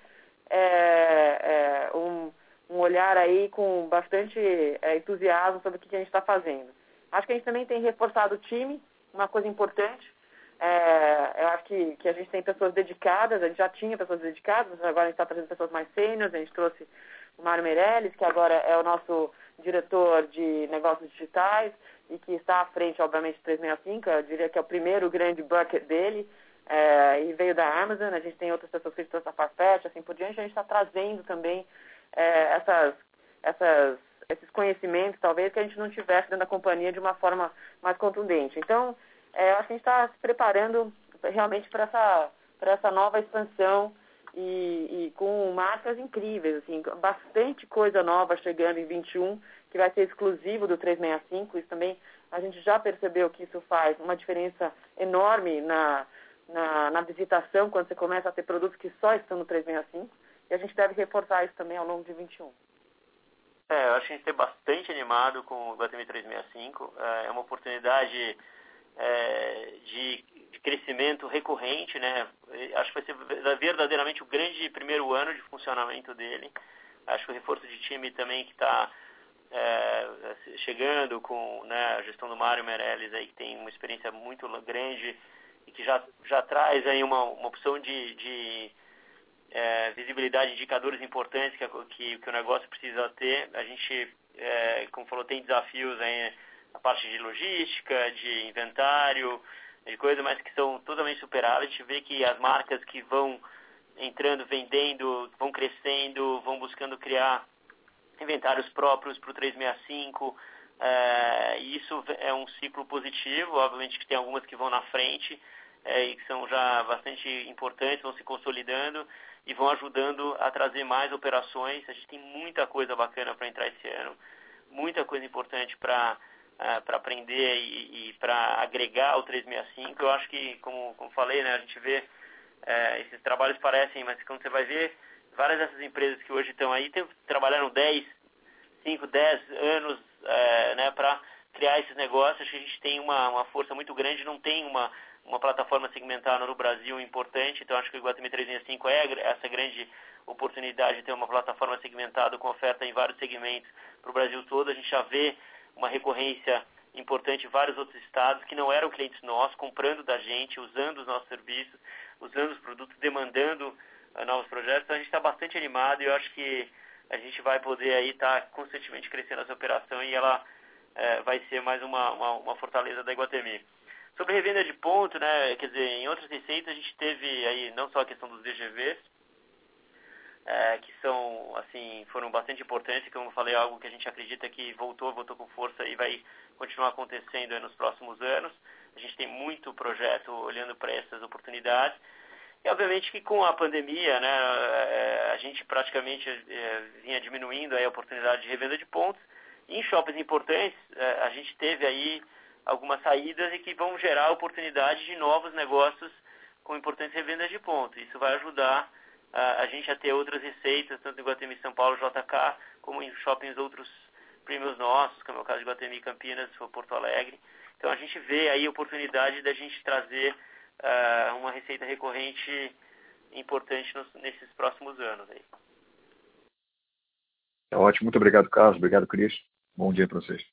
é, é, um, um olhar aí com bastante é, entusiasmo sobre o que a gente está fazendo. Acho que a gente também tem reforçado o time, uma coisa importante. É, eu acho que, que a gente tem pessoas dedicadas, a gente já tinha pessoas dedicadas, agora a gente está trazendo pessoas mais sêniores, a gente trouxe o Mário Meirelles, que agora é o nosso diretor de negócios digitais e que está à frente, obviamente, do trezentos e sessenta e cinco, eu diria que é o primeiro grande bucket dele, é, e veio da Amazon, a gente tem outras pessoas que trouxe a Farfetch, assim por diante, a gente está trazendo também é, essas, essas, esses conhecimentos, talvez, que a gente não tivesse dentro da companhia de uma forma mais contundente. Então, É, acho que a gente está se preparando realmente para essa, para essa nova expansão e, e com marcas incríveis, assim, bastante coisa nova chegando em vinte e um, que vai ser exclusivo do trezentos e sessenta e cinco. Isso também a gente já percebeu que isso faz uma diferença enorme na, na, na visitação, quando você começa a ter produtos que só estão no trezentos e sessenta e cinco, e a gente deve reforçar isso também ao longo de vinte e um. É, eu acho que a gente está bastante animado com o Iguatemi trezentos e sessenta e cinco. É uma oportunidade É, de, de crescimento recorrente, né? Acho que vai ser verdadeiramente o grande primeiro ano de funcionamento dele. Acho que o reforço de time também que está é, chegando com, né, a gestão do Mário Meirelles aí, que tem uma experiência muito grande e que já, já traz aí uma, uma opção de, de é, visibilidade, indicadores importantes que, que, que o negócio precisa ter. A gente, é, como falou, tem desafios aí a parte de logística, de inventário, de coisas, mas que são totalmente superáveis. A gente vê que as marcas que vão entrando, vendendo, vão crescendo, vão buscando criar inventários próprios para o trezentos e sessenta e cinco, é, e isso é um ciclo positivo. Obviamente que tem algumas que vão na frente é, e que são já bastante importantes, vão se consolidando e vão ajudando a trazer mais operações. A gente tem muita coisa bacana para entrar esse ano, muita coisa importante para Uh, para aprender e, e para agregar o trezentos e sessenta e cinco. Eu acho que, como, como falei, né, a gente vê, uh, esses trabalhos parecem, mas quando você vai ver, várias dessas empresas que hoje estão aí tem, trabalharam dez, cinco, dez anos uh, né, para criar esses negócios. Acho que a gente tem uma, uma força muito grande, não tem uma, uma plataforma segmentada no Brasil importante, então acho que o Iguatemi trezentos e sessenta e cinco é essa grande oportunidade de ter uma plataforma segmentada com oferta em vários segmentos para o Brasil todo. A gente já vê uma recorrência importante em vários outros estados que não eram clientes nossos, comprando da gente, usando os nossos serviços, usando os produtos, demandando uh, novos projetos. Então a gente está bastante animado e eu acho que a gente vai poder aí estar tá constantemente crescendo essa operação e ela uh, vai ser mais uma, uma, uma fortaleza da Iguatemi. Sobre revenda de ponto, né, quer dizer, em outras receitas a gente teve aí não só a questão dos V G Vs, É, que são, assim, foram bastante importantes, como eu falei, algo que a gente acredita que voltou, voltou com força e vai continuar acontecendo nos próximos anos. A gente tem muito projeto olhando para essas oportunidades. E, obviamente, que com a pandemia, né, a gente praticamente é, vinha diminuindo aí a oportunidade de revenda de pontos. E em shoppings importantes, a gente teve aí algumas saídas e que vão gerar oportunidade de novos negócios com importantes revendas de pontos. Isso vai ajudar a gente a ter outras receitas, tanto em Iguatemi São Paulo, J K, como em shoppings outros prêmios nossos, como é o caso de Iguatemi Campinas ou Porto Alegre. Então a gente vê aí a oportunidade da gente trazer uh, uma receita recorrente importante nos, nesses próximos anos aí. É ótimo, muito obrigado, Carlos, obrigado, Cris. Bom dia para vocês.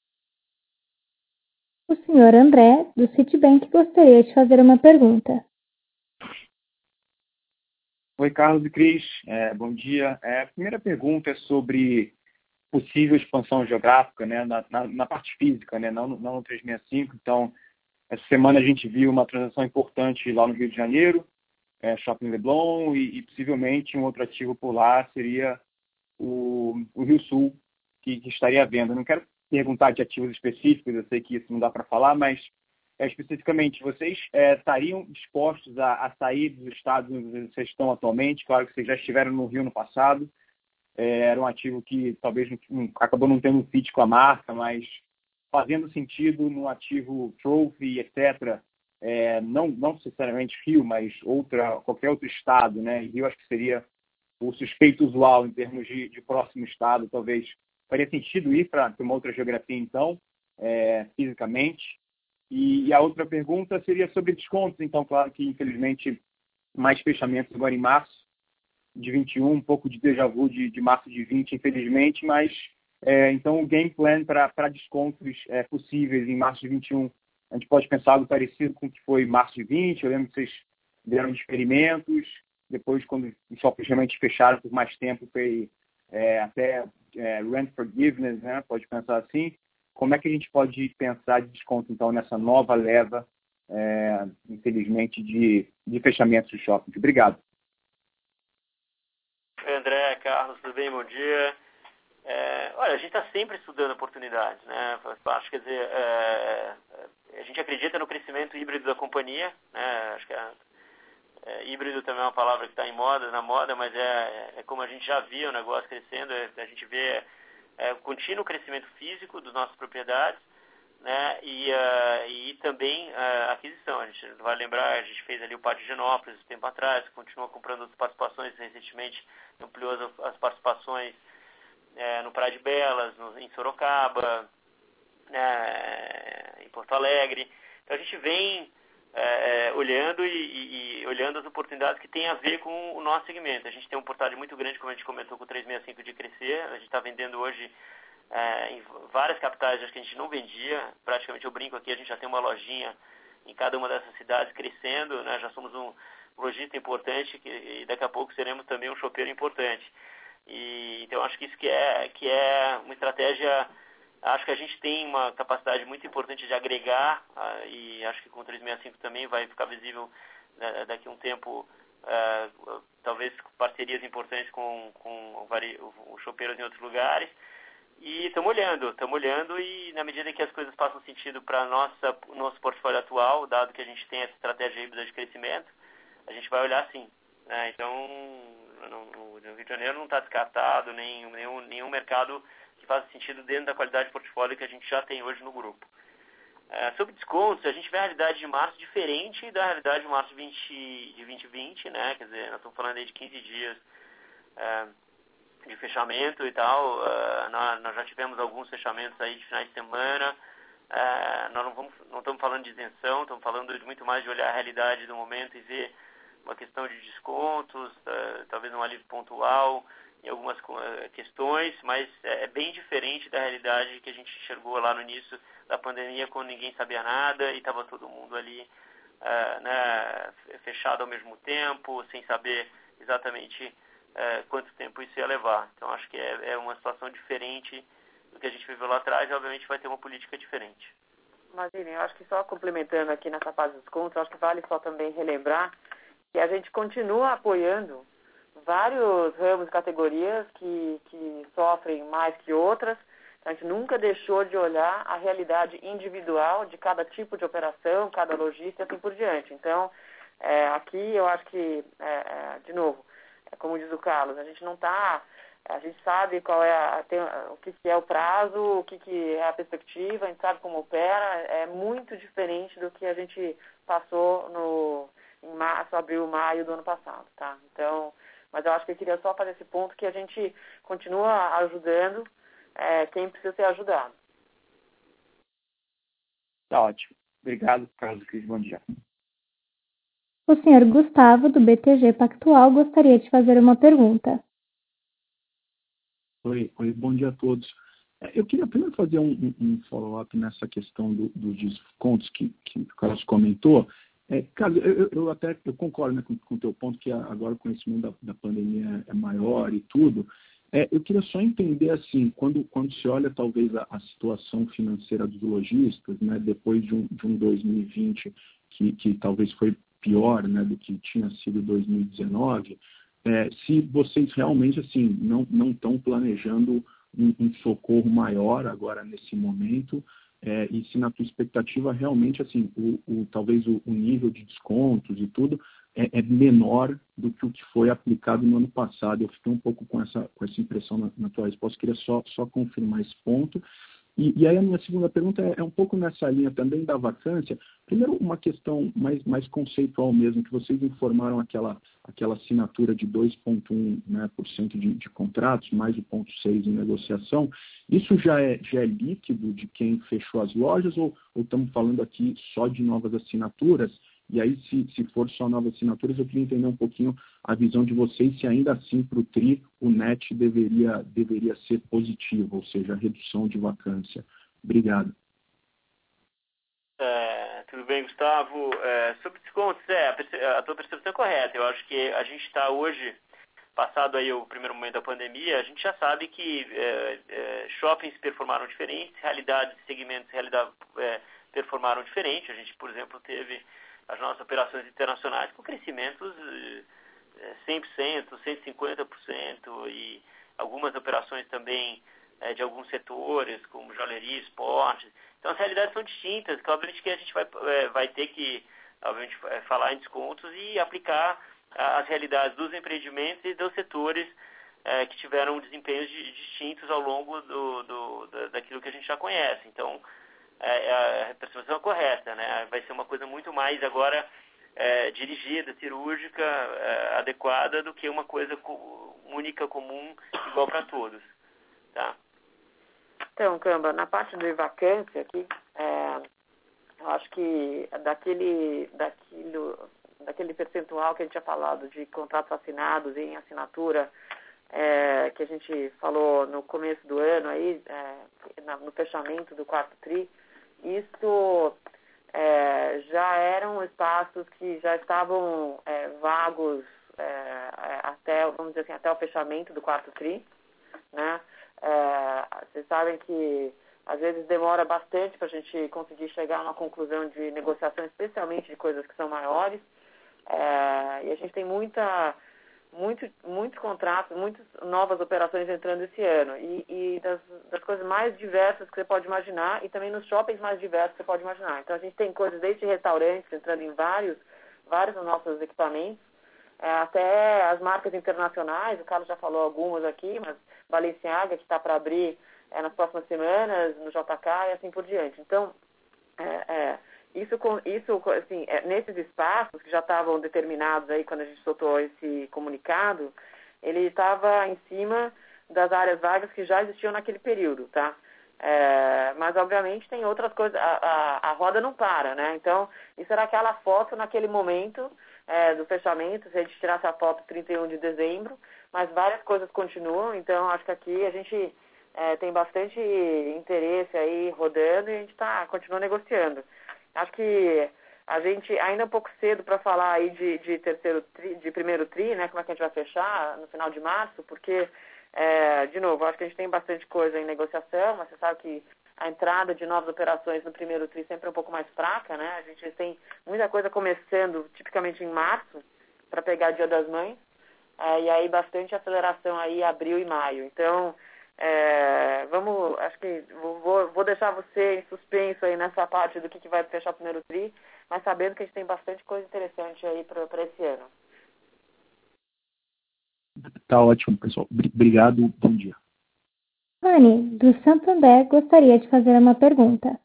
O senhor André, do Citibank, gostaria de fazer uma pergunta. Oi, Carlos e Cris, é, bom dia. É, a primeira pergunta é sobre possível expansão geográfica, né, na, na, na parte física, né, não, não no trezentos e sessenta e cinco. Então, essa semana a gente viu uma transação importante lá no Rio de Janeiro, é, Shopping Leblon, e, e possivelmente um outro ativo por lá seria o, o Rio Sul, que, que estaria à venda. Não quero perguntar de ativos específicos, eu sei que isso não dá para falar, mas é, especificamente, vocês é, estariam dispostos a, a sair dos estados onde vocês estão atualmente? Claro que vocês já estiveram no Rio no passado, é, era um ativo que talvez não, não, acabou não tendo um fit com a marca, mas fazendo sentido no ativo Trophy, etcétera, é, não, não necessariamente Rio, mas outra, qualquer outro estado, né? E Rio acho que seria o suspeito usual em termos de, de próximo estado, talvez faria sentido ir para uma outra geografia, então, é, fisicamente. E, e a outra pergunta seria sobre descontos. Então, claro que, infelizmente, mais fechamentos agora em março de vinte e um, um pouco de déjà vu de, de março de vinte, infelizmente, mas, é, então, o game plan para descontos é, possíveis em março de vinte e um, a gente pode pensar algo parecido com o que foi março de vinte. Eu lembro que vocês deram experimentos, depois, quando os shoppings realmente fecharam por mais tempo, foi é, até é, rent forgiveness, né? Pode pensar assim. Como é que a gente pode pensar de desconto, então, nessa nova leva, é, infelizmente, de, de fechamentos de shoppings? Obrigado. André, Carlos, tudo bem? Bom dia. É, olha, a gente está sempre estudando oportunidades, né? Acho, quer dizer, é, a gente acredita no crescimento híbrido da companhia, né? Acho que é, é, híbrido também é uma palavra que está em moda, na moda, mas é, é como a gente já viu o negócio crescendo, é, a gente vê é, o contínuo crescimento físico das nossas propriedades, né? E, uh, e também a uh, aquisição. A gente vai lembrar, a gente fez ali o Pátio de Genópolis um tempo atrás, continua comprando outras participações, recentemente ampliou as, as participações é, no Praia de Belas, no, em Sorocaba, né, em Porto Alegre. Então a gente vem é, olhando e, e, e olhando as oportunidades que tem a ver com o nosso segmento. A gente tem um portfólio muito grande, como a gente comentou, com o trezentos e sessenta e cinco de crescer. A gente está vendendo hoje é, em várias capitais que a gente não vendia. Praticamente, eu brinco aqui, a gente já tem uma lojinha em cada uma dessas cidades crescendo, né? Já somos um lojista importante que, e daqui a pouco seremos também um shoppeiro importante. E, então, acho que isso que é, que é uma estratégia. Acho que a gente tem uma capacidade muito importante de agregar, uh, e acho que com o trezentos e sessenta e cinco também vai ficar visível uh, daqui a um tempo, uh, talvez parcerias importantes com, com os choppeiros em outros lugares. E estamos olhando, estamos olhando e na medida que as coisas façam sentido para o nosso portfólio atual, dado que a gente tem essa estratégia híbrida de crescimento, a gente vai olhar sim. Né? Então, no, no Rio de Janeiro não está descartado nenhum, nenhum, nenhum mercado que faça sentido dentro da qualidade de portfólio que a gente já tem hoje no grupo. É, sobre descontos, a gente vê a realidade de março diferente da realidade de março de, vinte, de vinte vinte, né? Quer dizer, nós estamos falando aí de quinze dias é, de fechamento e tal. Uh, nós, nós já tivemos alguns fechamentos aí de finais de semana. Uh, nós não, vamos, não estamos falando de isenção, estamos falando de muito mais de olhar a realidade do momento e ver uma questão de descontos, uh, talvez um alívio pontual em algumas uh, questões, mas é bem diferente da realidade que a gente enxergou lá no início da pandemia, quando ninguém sabia nada e estava todo mundo ali uh, né, fechado ao mesmo tempo, sem saber exatamente É, quanto tempo isso ia levar. Então, acho que é, é uma situação diferente do que a gente viveu lá atrás e, obviamente, vai ter uma política diferente. Imagina, eu acho que só complementando aqui nessa fase dos descontos, eu acho que vale só também relembrar que a gente continua apoiando vários ramos e categorias que, que sofrem mais que outras. A gente nunca deixou de olhar a realidade individual de cada tipo de operação, cada lojista e assim por diante. Então, é, aqui eu acho que, é, é, de novo, como diz o Carlos, a gente não está, a gente sabe qual é a, tem, o que, que é o prazo, o que, que é a perspectiva, a gente sabe como opera, é muito diferente do que a gente passou no, em março, abril, maio do ano passado, tá? Então, mas eu acho que eu queria só fazer esse ponto que a gente continua ajudando é, quem precisa ser ajudado. Tá ótimo. Obrigado, Carlos Cris. Bom dia. O senhor Gustavo, do B T G Pactual, gostaria de fazer uma pergunta. Oi, oi, bom dia a todos. Eu queria primeiro fazer um, um, um follow-up nessa questão do, dos descontos que, que o Carlos comentou. É, Carlos, eu, eu até eu concordo, né, com o teu ponto que agora o conhecimento da, da pandemia é maior e tudo. É, eu queria só entender, assim, quando, quando se olha talvez a, a situação financeira dos lojistas, né, depois de um, de um dois mil e vinte que, que talvez foi pior, né, do que tinha sido dois mil e dezenove, é, se vocês realmente assim não não estão planejando um, um socorro maior agora nesse momento, é, e se na tua expectativa realmente, assim, o, o, talvez o, o nível de descontos e tudo é, é menor do que o que foi aplicado no ano passado. Eu fiquei um pouco com essa, com essa impressão na, na tua resposta, queria só, só confirmar esse ponto. E, e aí a minha segunda pergunta é, é um pouco nessa linha também da vacância. Primeiro, uma questão mais, mais conceitual mesmo, que vocês informaram aquela, aquela assinatura de dois vírgula um, né, por cento de, de contratos, mais o zero vírgula seis em negociação. Isso já é, já é líquido de quem fechou as lojas ou, ou estamos falando aqui só de novas assinaturas? E aí, se, se for só novas assinaturas, eu queria entender um pouquinho a visão de vocês, se ainda assim para o T R I o net deveria, deveria ser positivo, ou seja, a redução de vacância. Obrigado. É, tudo bem, Gustavo? É, sobre descontos, é, a, a tua percepção é correta. Eu acho que a gente está hoje, passado aí o primeiro momento da pandemia, a gente já sabe que é, é, shoppings performaram diferentes, realidades, segmentos realidade, é, performaram diferente. A gente, por exemplo, teve as nossas operações internacionais com crescimentos cem por cento, cento e cinquenta por cento e algumas operações também é, de alguns setores, como joalheria, esporte. Então, as realidades são distintas, que obviamente que a gente vai, é, vai ter que obviamente, falar em descontos e aplicar as realidades dos empreendimentos e dos setores é, que tiveram desempenhos de, distintos ao longo do, do, da, daquilo que a gente já conhece. Então, é, a percepção é correta, né? Vai ser uma coisa muito mais agora é, dirigida, cirúrgica, é, adequada, do que uma coisa co- única, comum, igual para todos. Tá? Então, Camba, na parte de vacância aqui, é, eu acho que daquele, daquilo, daquele percentual que a gente tinha falado de contratos assinados em assinatura, é, que a gente falou no começo do ano, aí, é, na, no fechamento do quarto tri, isso é, já eram espaços que já estavam é, vagos é, até, vamos dizer assim, até o fechamento do quarto tri, né? É, vocês sabem que às vezes demora bastante para a gente conseguir chegar a uma conclusão de negociação, especialmente de coisas que são maiores, é, e a gente tem muita Muito, muitos contratos, muitas novas operações entrando esse ano. E, e das, das coisas mais diversas que você pode imaginar, e também nos shoppings mais diversos que você pode imaginar. Então, a gente tem coisas desde restaurantes entrando em vários, vários dos nossos equipamentos, é, até as marcas internacionais, o Carlos já falou algumas aqui, mas Balenciaga, que está para abrir é, nas próximas semanas, no J K e assim por diante. Então, é, é, Isso, isso assim, nesses espaços que já estavam determinados aí quando a gente soltou esse comunicado, ele estava em cima das áreas vagas que já existiam naquele período, tá? É, mas, obviamente, tem outras coisas, a, a, a roda não para, né? Então, isso era aquela foto naquele momento é, do fechamento, se a gente tirasse a foto trinta e um de dezembro, mas várias coisas continuam, então acho que aqui a gente é, tem bastante interesse aí rodando e a gente tá, continua negociando. Acho que a gente ainda é um pouco cedo para falar aí de, de terceiro tri, de primeiro tri, né? Como é que a gente vai fechar no final de março, porque, é, de novo, acho que a gente tem bastante coisa em negociação, mas você sabe que a entrada de novas operações no primeiro tri sempre é um pouco mais fraca, né? A gente tem muita coisa começando tipicamente em março para pegar Dia das Mães, é, e aí bastante aceleração aí abril e maio. Então, É, vamos, acho que vou, vou deixar você em suspenso aí nessa parte do que, que vai fechar o primeiro tri, mas sabendo que a gente tem bastante coisa interessante aí para esse ano. Tá ótimo, pessoal. Obrigado, bom dia. Rani, do Santander, gostaria de fazer uma pergunta.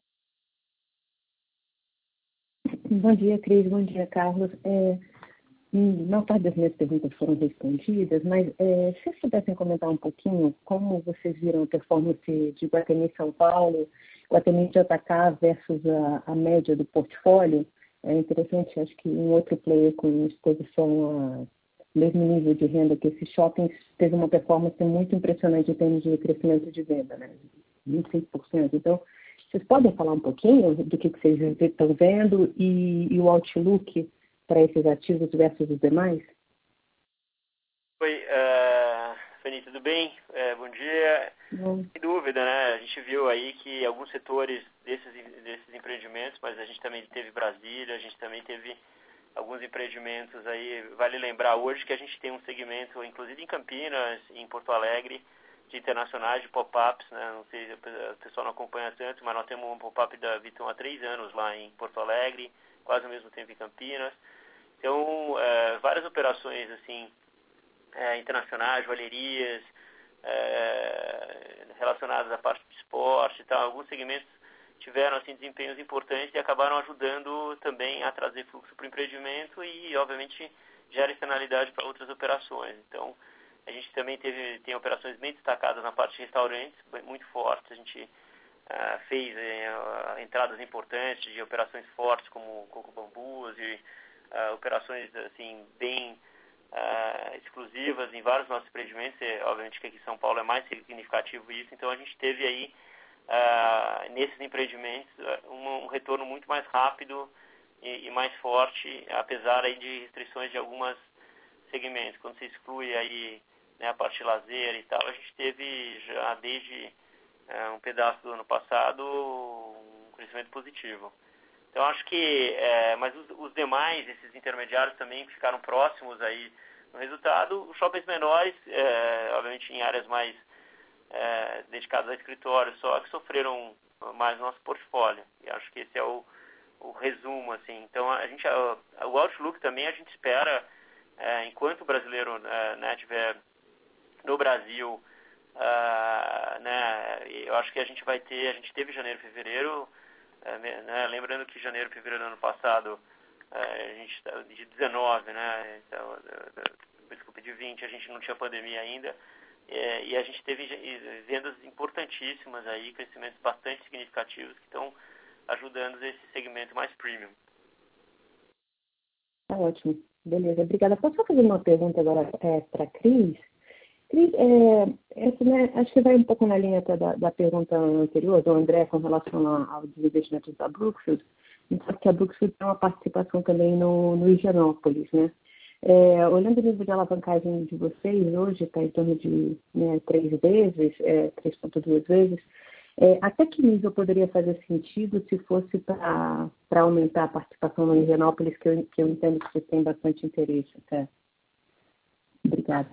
Bom dia, Cris. Bom dia, Carlos. É... Não parte das minhas perguntas foram respondidas, mas é, se vocês pudessem comentar um pouquinho como vocês viram a performance de Iguatemi São Paulo, Iguatemi J K versus a, a média do portfólio, é interessante, acho que um outro player com exposição a mesmo nível de renda que esses shoppings teve uma performance muito impressionante em termos de crescimento de venda, né? vinte e cinco por cento. Então, vocês podem falar um pouquinho do que, que vocês estão vendo e, e o outlook para esses ativos versus os demais? Oi, uh, Fanny, tudo bem? Uh, bom dia. Bom. Sem dúvida, né? A gente viu aí que alguns setores desses, desses empreendimentos, mas a gente também teve Brasília, a gente também teve alguns empreendimentos aí. Vale lembrar hoje que a gente tem um segmento, inclusive em Campinas, em Porto Alegre, de internacionais, de pop-ups, né? Não sei se o pessoal não acompanha tanto, mas nós temos um pop-up da Vitão há três anos lá em Porto Alegre, quase ao mesmo tempo em Campinas. Então, é, várias operações assim, é, internacionais, joalherias, é, relacionadas à parte de esporte e tal. Alguns segmentos tiveram assim, desempenhos importantes e acabaram ajudando também a trazer fluxo para o empreendimento e, obviamente, gera externalidade para outras operações. Então, a gente também teve, tem operações bem destacadas na parte de restaurantes, muito fortes. A gente uh, fez uh, entradas importantes de operações fortes como Coco Bambus e uh, operações assim, bem uh, exclusivas em vários nossos empreendimentos. E, obviamente que aqui em São Paulo é mais significativo isso. Então, a gente teve aí, uh, nesses empreendimentos, uh, um, um retorno muito mais rápido e, e mais forte, apesar aí de restrições de algumas segmentos. Quando se exclui aí, né, a parte de lazer e tal, a gente teve já desde é, um pedaço do ano passado um crescimento positivo. Então acho que, é, mas os, os demais, esses intermediários também ficaram próximos aí no resultado. Os shoppings menores, é, obviamente em áreas mais é, dedicadas a escritório só, que sofreram mais no nosso portfólio. E acho que esse é o, o resumo, assim. Então a gente, a, o outlook também a gente espera, é, enquanto o brasileiro é, né, tiver no Brasil, uh, né, eu acho que a gente vai ter, a gente teve janeiro e fevereiro, uh, né, lembrando que janeiro e fevereiro do ano passado, uh, a gente de dezenove, né, então, desculpa, de vinte, a gente não tinha pandemia ainda, e, e a gente teve vendas importantíssimas aí, crescimentos bastante significativos que estão ajudando esse segmento mais premium. Tá ótimo, beleza, obrigada. Posso só fazer uma pergunta agora é, para a Cris? Cris, é, essa, né, acho que vai um pouco na linha até da, da pergunta anterior, do André, com relação ao desinvestimento da Brookfield. A gente sabe que a Brookfield tem uma participação também no, no Higienópolis, né? É, olhando o nível de alavancagem de vocês, hoje está em torno de né, três vezes, é, três vírgula dois vezes. É, até que nível poderia fazer sentido se fosse para aumentar a participação no Higienópolis, que eu, que eu entendo que você tem bastante interesse até? Obrigada.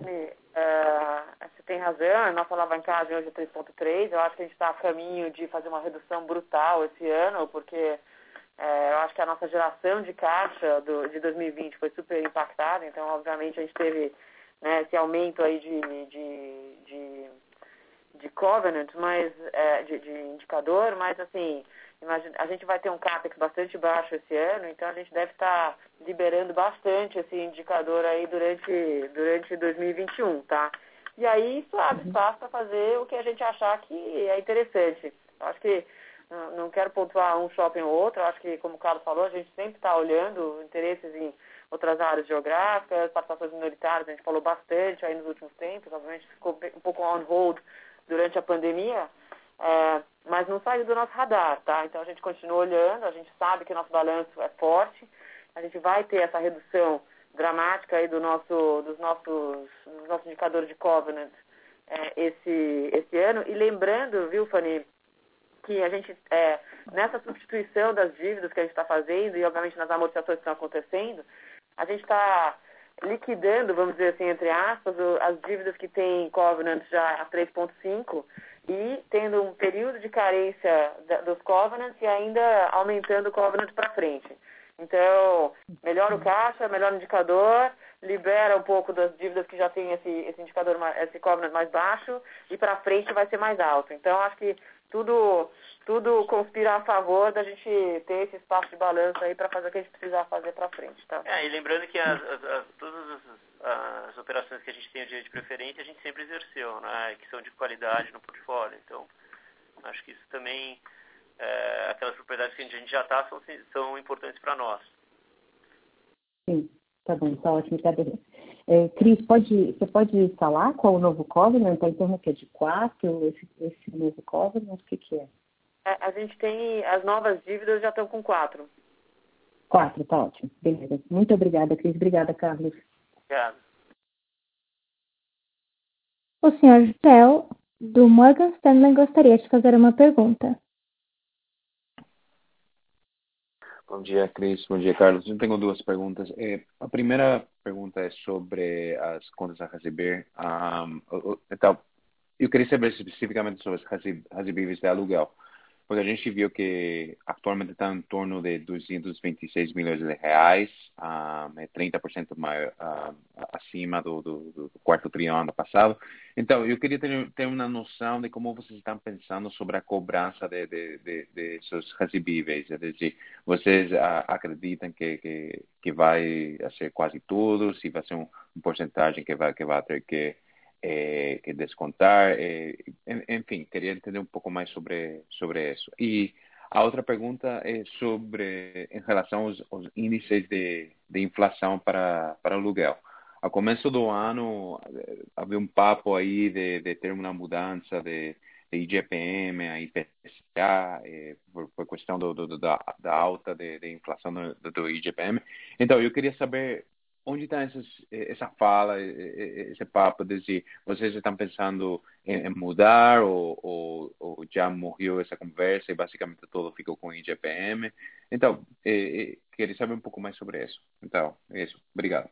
Uh, você tem razão, a nossa alavancagem hoje é três vírgula três, eu acho que a gente está a caminho de fazer uma redução brutal esse ano, porque uh, eu acho que a nossa geração de caixa do, de dois mil e vinte foi super impactada, então obviamente a gente teve, né, esse aumento aí de, de, de, de covenant, mas, uh, de, de indicador, mas assim, imagina, a gente vai ter um CAPEX bastante baixo esse ano, então a gente deve estar liberando bastante esse indicador aí durante, durante dois mil e vinte e um, tá? E aí isso abre espaço para fazer o que a gente achar que é interessante. Eu acho que, não quero pontuar um shopping ou outro, eu acho que, como o Carlos falou, a gente sempre está olhando interesses em outras áreas geográficas, participações minoritárias, a gente falou bastante aí nos últimos tempos, obviamente ficou um pouco on hold durante a pandemia, é, mas não saiu do nosso radar, tá? Então a gente continua olhando, a gente sabe que nosso balanço é forte, a gente vai ter essa redução dramática aí do nosso, dos nossos, dos nossos indicadores de covenant é, esse, esse ano. E lembrando, viu, Fanny, que a gente, é, nessa substituição das dívidas que a gente está fazendo e, obviamente, nas amortizações que estão acontecendo, a gente está liquidando, vamos dizer assim, entre aspas, as dívidas que têm covenant já a três vírgula cinco e tendo um período de carência dos covenants e ainda aumentando o covenant para frente. Então, melhora o caixa, melhora o indicador, libera um pouco das dívidas que já tem esse, esse indicador, esse covenant mais baixo e para frente vai ser mais alto. Então, acho que tudo, tudo conspira a favor da gente ter esse espaço de balanço aí para fazer o que a gente precisar fazer para frente, tá? É, e lembrando que as, as, as, todas as, as operações que a gente tem o direito de preferência, a gente sempre exerceu, né? Que são de qualidade no portfólio. Então, acho que isso também... É, aquelas propriedades que a gente já está são, são importantes para nós. Sim, tá bom, tá ótimo. Tá bem. É, Cris, pode, você pode falar qual o novo covenant? Está em torno que é de quatro, esse, esse novo covenant, o que, que é? é? A gente tem, as novas dívidas já estão com quatro. Quatro, tá ótimo. Beleza. Muito obrigada, Cris. Obrigada, Carlos. Obrigado. O senhor José, do Morgan Stanley, gostaria de fazer uma pergunta. Bom dia, Cris. Bom dia, Carlos. Eu tenho duas perguntas. Eh, a primeira pergunta é sobre as contas a receber. Um, então, eu queria saber especificamente sobre os recebíveis de aluguel, porque a gente viu que atualmente está em torno de duzentos e vinte e seis milhões de reais, um, é trinta por cento maior, uh, acima do, do, do quarto tri ano passado. Então, eu queria ter, ter uma noção de como vocês estão pensando sobre a cobrança de, de, de, de seus recebíveis. É dizer, vocês uh, acreditam que, que, que vai ser quase tudo, se vai ser um, um porcentagem que vai, que vai ter que É, que descontar, é, enfim, queria entender um pouco mais sobre sobre isso. E a outra pergunta é sobre em relação aos, aos índices de, de inflação para para aluguel. Ao começo do ano havia um papo aí de, de ter uma mudança de, de I G P M a I P C A, é, por, por questão do, do, da, da alta de, de inflação do, do I G P M. Então, eu queria saber onde está essa fala, esse papo de se vocês estão pensando em mudar ou, ou, ou já morreu essa conversa e basicamente todo ficou com I G P M. Então, é, é, queria saber um pouco mais sobre isso. Então, é isso. Obrigado.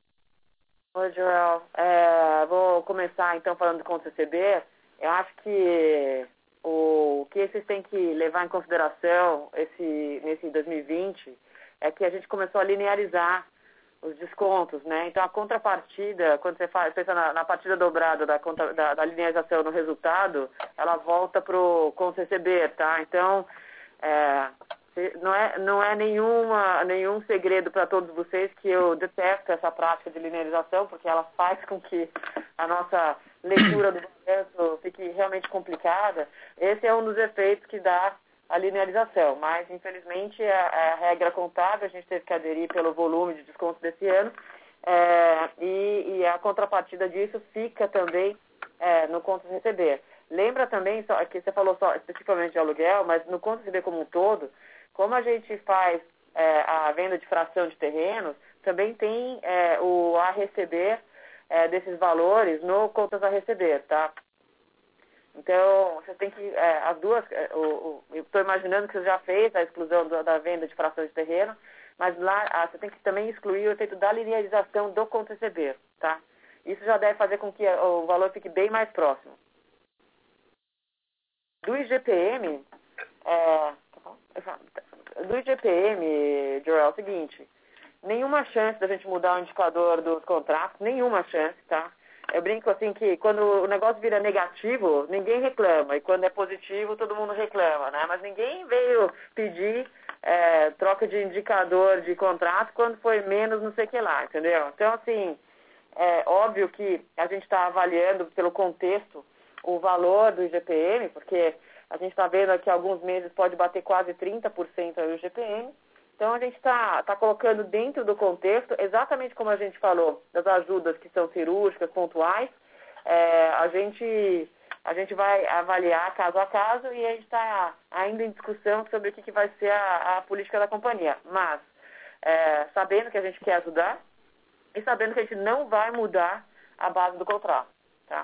Oi, Joel. É, vou começar então falando com o C C B. Eu acho que o que vocês têm que levar em consideração esse, nesse dois mil e vinte é que a gente começou a linearizar os descontos, né? Então, a contrapartida, quando você faz, pensa na, na partida dobrada da, conta, da, da linearização no resultado, ela volta pro, com o C C B, tá? Então, é, não é, não é nenhuma, nenhum segredo para todos vocês que eu detesto essa prática de linearização, porque ela faz com que a nossa leitura do balanço fique realmente complicada. Esse é um dos efeitos que dá a linearização, mas infelizmente a, a regra contábil a gente teve que aderir pelo volume de desconto desse ano, é, e, e a contrapartida disso fica também é, no conto receber. Lembra também, só, que você falou só especificamente de aluguel, mas no conto receber como um todo, como a gente faz é, a venda de fração de terrenos, também tem é, o a receber é, desses valores no contas a receber, tá? Então, você tem que, é, as duas, é, o, o, eu estou imaginando que você já fez a exclusão do, da venda de fração de terreno, mas lá ah, você tem que também excluir o efeito da linearização do conto receber, tá? Isso já deve fazer com que o valor fique bem mais próximo. Do I G P M, é, do I G P M, Joel, é o seguinte, nenhuma chance da gente mudar o indicador dos contratos, nenhuma chance, tá? Eu brinco assim que quando o negócio vira negativo, ninguém reclama. E quando é positivo, todo mundo reclama, né? Mas ninguém veio pedir é, troca de indicador de contrato quando foi menos não sei o que lá, entendeu? Então, assim, é óbvio que a gente está avaliando pelo contexto o valor do I G P M, porque a gente está vendo que alguns meses pode bater quase trinta por cento o I G P M. Então, a gente está tá colocando dentro do contexto, exatamente como a gente falou, das ajudas que são cirúrgicas, pontuais, é, a, gente, a gente vai avaliar caso a caso e a gente está ainda em discussão sobre o que, que vai ser a, a política da companhia. Mas, é, sabendo que a gente quer ajudar e sabendo que a gente não vai mudar a base do contrato, tá?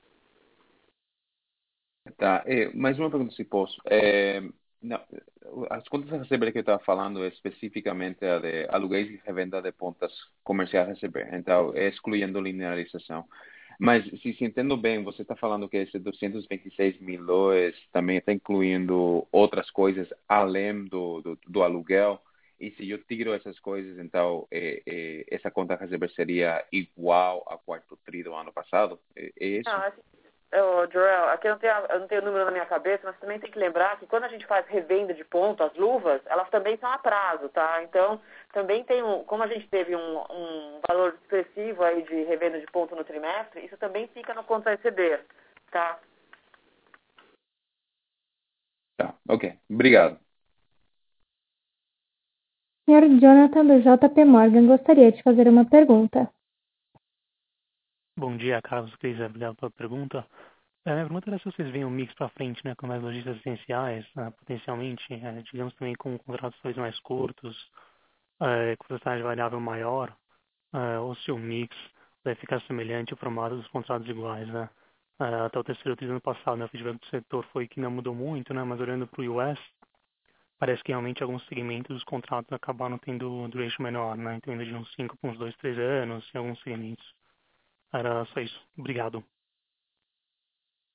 Tá, e mais uma pergunta, se posso. É, não, as contas a receber que eu estava falando é especificamente a de aluguéis e revenda de pontas comerciais a receber, então é excluindo linearização. Mas, se, se entendo bem, você está falando que esse duzentos e vinte e seis milhões também está incluindo outras coisas além do, do, do aluguel, e se eu tiro essas coisas, então é, é, essa conta a receber seria igual ao quarto tri do ano passado? É, é isso? Não, assim, Ô, Joel, aqui eu não, tenho, eu não tenho o número na minha cabeça, mas também tem que lembrar que quando a gente faz revenda de ponto, as luvas, elas também são a prazo, tá? Então, também tem um, como a gente teve um, um valor expressivo aí de revenda de ponto no trimestre, isso também fica no conto a receber, tá? Tá, ok. Obrigado. senhor Jonathan do J P Morgan gostaria de fazer uma pergunta. Bom dia, Carlos Cris, obrigado pela pergunta. É, minha pergunta era se vocês veem um mix para frente, né, com mais lojistas essenciais, né, potencialmente, é, digamos também com contratos talvez mais curtos, é, com velocidade variável maior, é, ou se o mix vai ficar semelhante ao formato dos contratos iguais, né. É, até o terceiro tri do ano passado, né, o feedback do setor foi que não mudou muito, né, mas olhando para o U S, parece que realmente alguns segmentos dos contratos acabaram tendo duration menor, né, então indo de uns cinco para uns dois, três anos em alguns segmentos. Era só isso. Obrigado.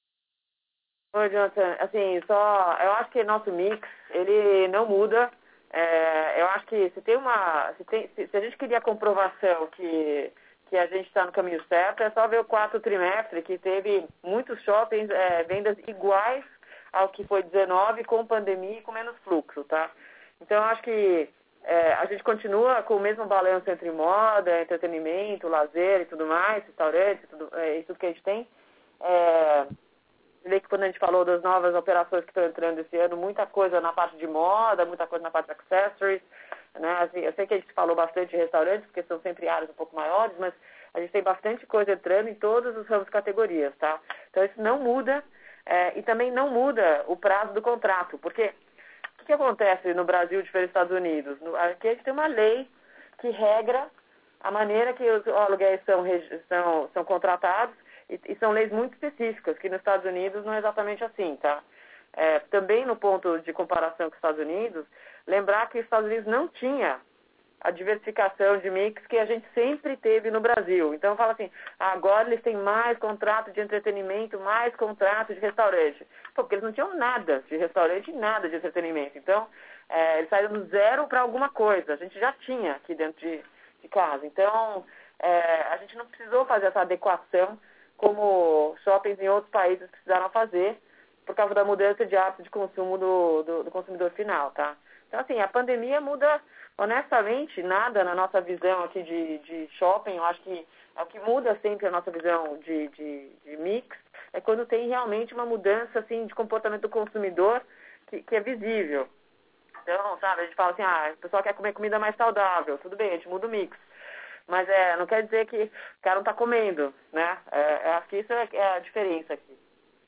Oi, Jonathan. Assim, só, eu acho que nosso mix, ele não muda. É, eu acho que se tem uma, se, tem, se, se a gente queria a comprovação que, que a gente está no caminho certo, é só ver o quarto trimestre, que teve muitos shoppings, é, vendas iguais ao que foi dezenove, com pandemia e com menos fluxo, tá? Então, eu acho que é, a gente continua com o mesmo balanço entre moda, entretenimento, lazer e tudo mais, restaurantes, tudo, é, isso que a gente tem. É, vê que quando a gente falou das novas operações que estão entrando esse ano, muita coisa na parte de moda, muita coisa na parte de accessories, né? Assim, eu sei que a gente falou bastante de restaurantes, porque são sempre áreas um pouco maiores, mas a gente tem bastante coisa entrando em todos os ramos e categorias, tá? Então isso não muda, é, e também não muda o prazo do contrato, porque o que, que acontece no Brasil diferente dos Estados Unidos? No, aqui a gente tem uma lei que regra a maneira que os aluguéis são, são, são contratados, E, e são leis muito específicas, que nos Estados Unidos não é exatamente assim, tá? É, também no ponto de comparação com os Estados Unidos, lembrar que os Estados Unidos não tinha a diversificação de mix que a gente sempre teve no Brasil. Então, fala assim, agora eles têm mais contrato de entretenimento, mais contrato de restaurante. Pô, porque eles não tinham nada de restaurante e nada de entretenimento. Então, é, eles saíram do zero para alguma coisa. A gente já tinha aqui dentro de, de casa. Então, é, a gente não precisou fazer essa adequação como shoppings em outros países precisaram fazer, por causa da mudança de hábito de consumo do, do, do consumidor final, tá? Então, assim, a pandemia muda, honestamente, nada na nossa visão aqui de, de shopping. Eu acho que é o que muda sempre a nossa visão de, de, de mix, é quando tem realmente uma mudança, assim, de comportamento do consumidor que, que é visível. Então, sabe, a gente fala assim, ah, o pessoal quer comer comida mais saudável, tudo bem, a gente muda o mix. Mas é, não quer dizer que o cara não está comendo, né? É, acho que isso é, é a diferença aqui.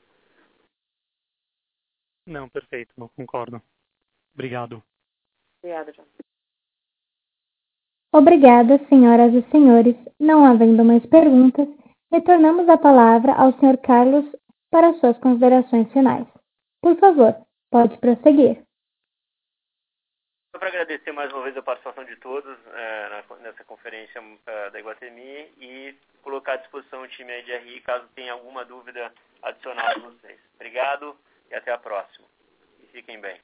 Não, perfeito, eu concordo. Obrigado. Obrigada, John. Obrigada, senhoras e senhores. Não havendo mais perguntas, retornamos a palavra ao senhor Carlos para suas considerações finais. Por favor, pode prosseguir. Só para agradecer mais uma vez a participação de todos é, na, nessa conferência é, da Iguatemi e colocar à disposição o time aí de R I caso tenha alguma dúvida adicional de vocês. Obrigado e até a próxima. E fiquem bem.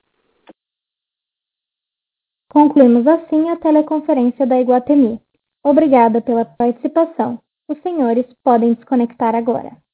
Concluímos assim a teleconferência da Iguatemi. Obrigada pela participação. Os senhores podem desconectar agora.